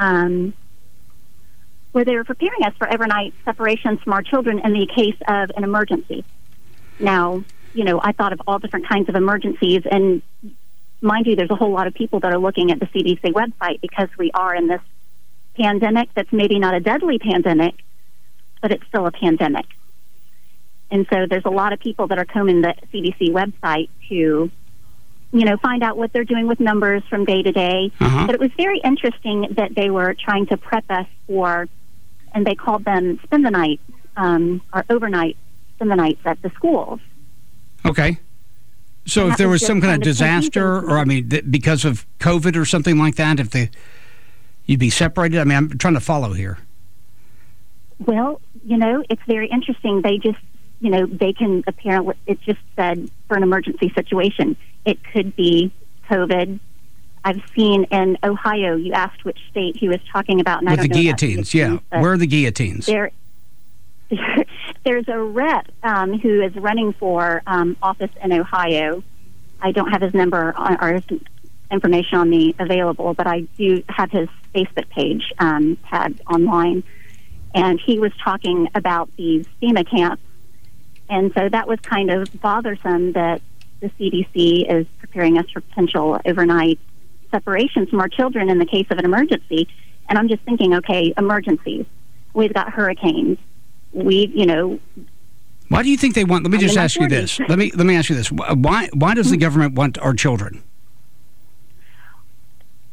Speaker 15: where they were preparing us for overnight separations from our children in the case of an emergency. Now, I thought of all different kinds of emergencies, and mind you, there's a whole lot of people that are looking at the CDC website because we are in this pandemic that's maybe not a deadly pandemic, but it's still a pandemic. And so there's a lot of people that are combing the CDC website to, find out what they're doing with numbers from day to day. But it was very interesting that they were trying to prep us for, and they called them spend the night, or overnight spend the nights at the schools.
Speaker 10: Okay. So if there was some kind of disaster, or because of COVID or something like that, you'd be separated? I'm trying to follow here.
Speaker 15: Well, it's very interesting. They just, they can apparently, it just said for an emergency situation. It could be COVID. I've seen in Ohio, you asked which state he was talking about. And
Speaker 10: with
Speaker 15: I don't
Speaker 10: the
Speaker 15: know
Speaker 10: guillotines, yeah. Where are the guillotines?
Speaker 15: There's a rep who is running for office in Ohio. I don't have his number or his information on me available, but I do have his Facebook page tagged online. And he was talking about these FEMA camps. And so that was kind of bothersome that the CDC is preparing us for potential overnight separations from our children in the case of an emergency. And I'm just thinking, okay, emergencies. We've got hurricanes. Why
Speaker 10: do you think they want? Let me just ask you this. Let me ask you this. Why does the government want our children?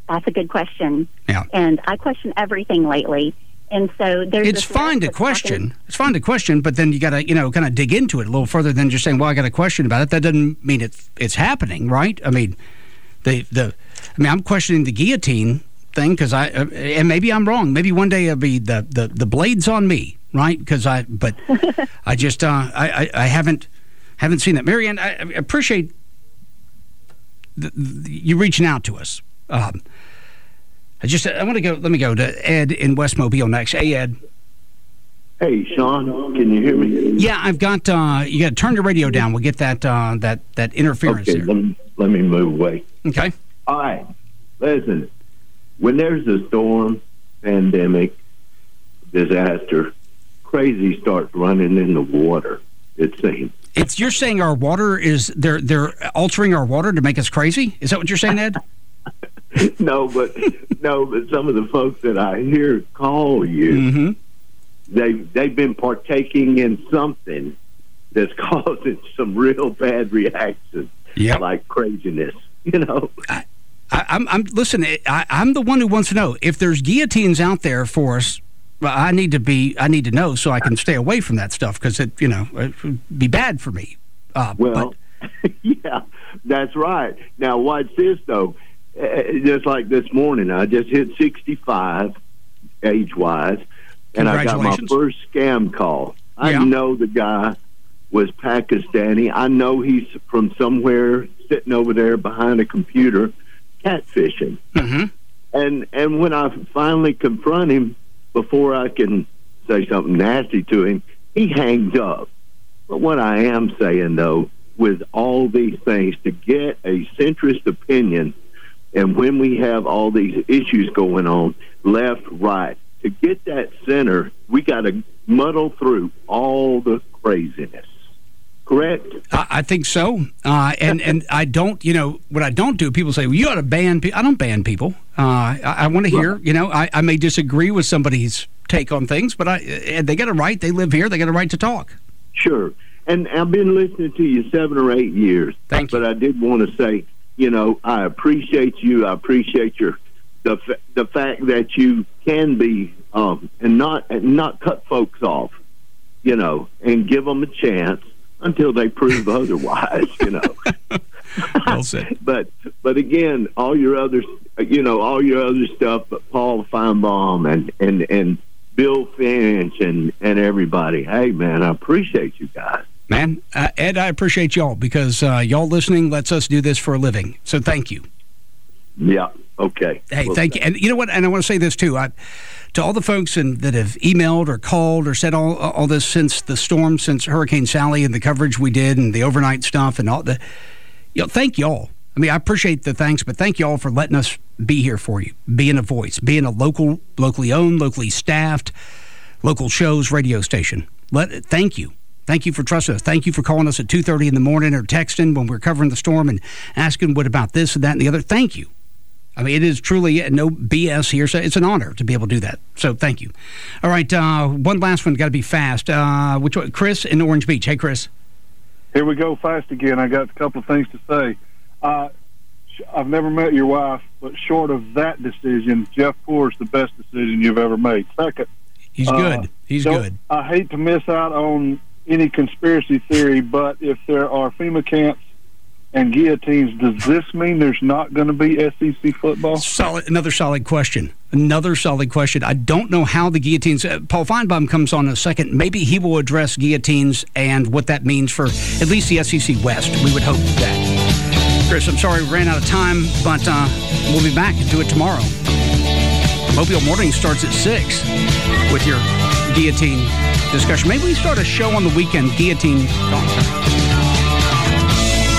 Speaker 15: That's a good question.
Speaker 10: Yeah.
Speaker 15: And I question everything lately. And so there's
Speaker 10: It's fine to question. It's fine to question, but then you got to, kind of dig into it a little further than just saying, "Well, I got a question about it." That doesn't mean it's happening, right? I mean, I'm questioning the guillotine thing because and maybe I'm wrong. Maybe one day it'll be the blade's on me, right? But I just I haven't seen that. Marianne, I appreciate you reaching out to us. I want to go. Let me go to Ed in West Mobile next. Hey, Ed.
Speaker 16: Hey, Sean. Can you hear me?
Speaker 10: Yeah, I've got. You got to turn the radio down. We'll get that interference
Speaker 16: okay,
Speaker 10: there.
Speaker 16: Let me move away.
Speaker 10: Okay.
Speaker 16: All right. Listen, when there's a storm, pandemic, disaster, crazy starts running in the water. It seems.
Speaker 10: You're saying our water is they're altering our water to make us crazy? Is that what you're saying, Ed?
Speaker 16: No, but some of the folks that I hear call you, they've been partaking in something that's causing some real bad reactions, like craziness.
Speaker 10: I'm listen. I'm the one who wants to know if there's guillotines out there for us. I need to know so I can stay away from that stuff because it would be bad for me.
Speaker 16: Yeah, that's right. Now watch this though. Just like this morning, I just hit 65 age-wise, and I got my first scam call. I know the guy was Pakistani. I know he's from somewhere sitting over there behind a computer catfishing. And when I finally confront him, before I can say something nasty to him, he hangs up. But what I am saying, though, with all these things, to get a centrist opinion, and when we have all these issues going on, left, right, to get that center, we got to muddle through all the craziness. Correct?
Speaker 10: I think so. And I don't, what I don't do, people say, well, you ought to ban people. I don't ban people. I want to hear, I may disagree with somebody's take on things, but they got a right. They live here. They got a right to talk.
Speaker 16: Sure. And I've been listening to you 7 or 8 years.
Speaker 10: Thank you.
Speaker 16: But I did want to say, I appreciate you. I appreciate the fact that you can be and not cut folks off, and give them a chance until they prove otherwise,
Speaker 10: Well said.
Speaker 16: But again, all your other stuff, but Paul Feinbaum and Bill Finch and everybody. Hey, man, I appreciate you guys.
Speaker 10: Man, Ed, I appreciate y'all because y'all listening lets us do this for a living. So thank you.
Speaker 16: Yeah. Okay.
Speaker 10: Hey, thank you. And you know what? And I want to say this too. To all the folks that have emailed or called or said all this since the storm, since Hurricane Sally and the coverage we did and the overnight stuff and all the, thank y'all. I mean, I appreciate the thanks, but thank y'all for letting us be here for you, being a voice, being a locally owned, locally staffed, local shows, radio station. Thank you. Thank you for trusting us. Thank you for calling us at 2:30 in the morning or texting when we're covering the storm and asking what about this and that and the other. Thank you. I mean, it is truly no BS here, so it's an honor to be able to do that. So thank you. All right, one last one. Got to be fast. Which one? Chris in Orange Beach. Hey, Chris.
Speaker 17: Here we go, fast again. I got a couple of things to say. I've never met your wife, but short of that decision, Jeff Poor is the best decision you've ever made. Second,
Speaker 10: he's good. He's good.
Speaker 17: I hate to miss out on any conspiracy theory, but if there are FEMA camps and guillotines, does this mean there's not going to be SEC football?
Speaker 10: Another solid question. I don't know how the guillotines... Paul Feinbaum comes on in a second. Maybe he will address guillotines and what that means for at least the SEC West. We would hope that. Chris, I'm sorry we ran out of time, but we'll be back and do it tomorrow. Mobile Morning starts at 6 with your guillotine discussion. Maybe we start a show on the weekend, guillotine.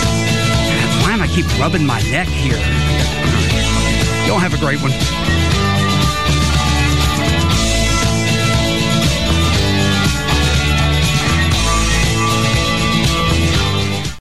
Speaker 10: Why am I keep rubbing my neck here? Y'all have a great one.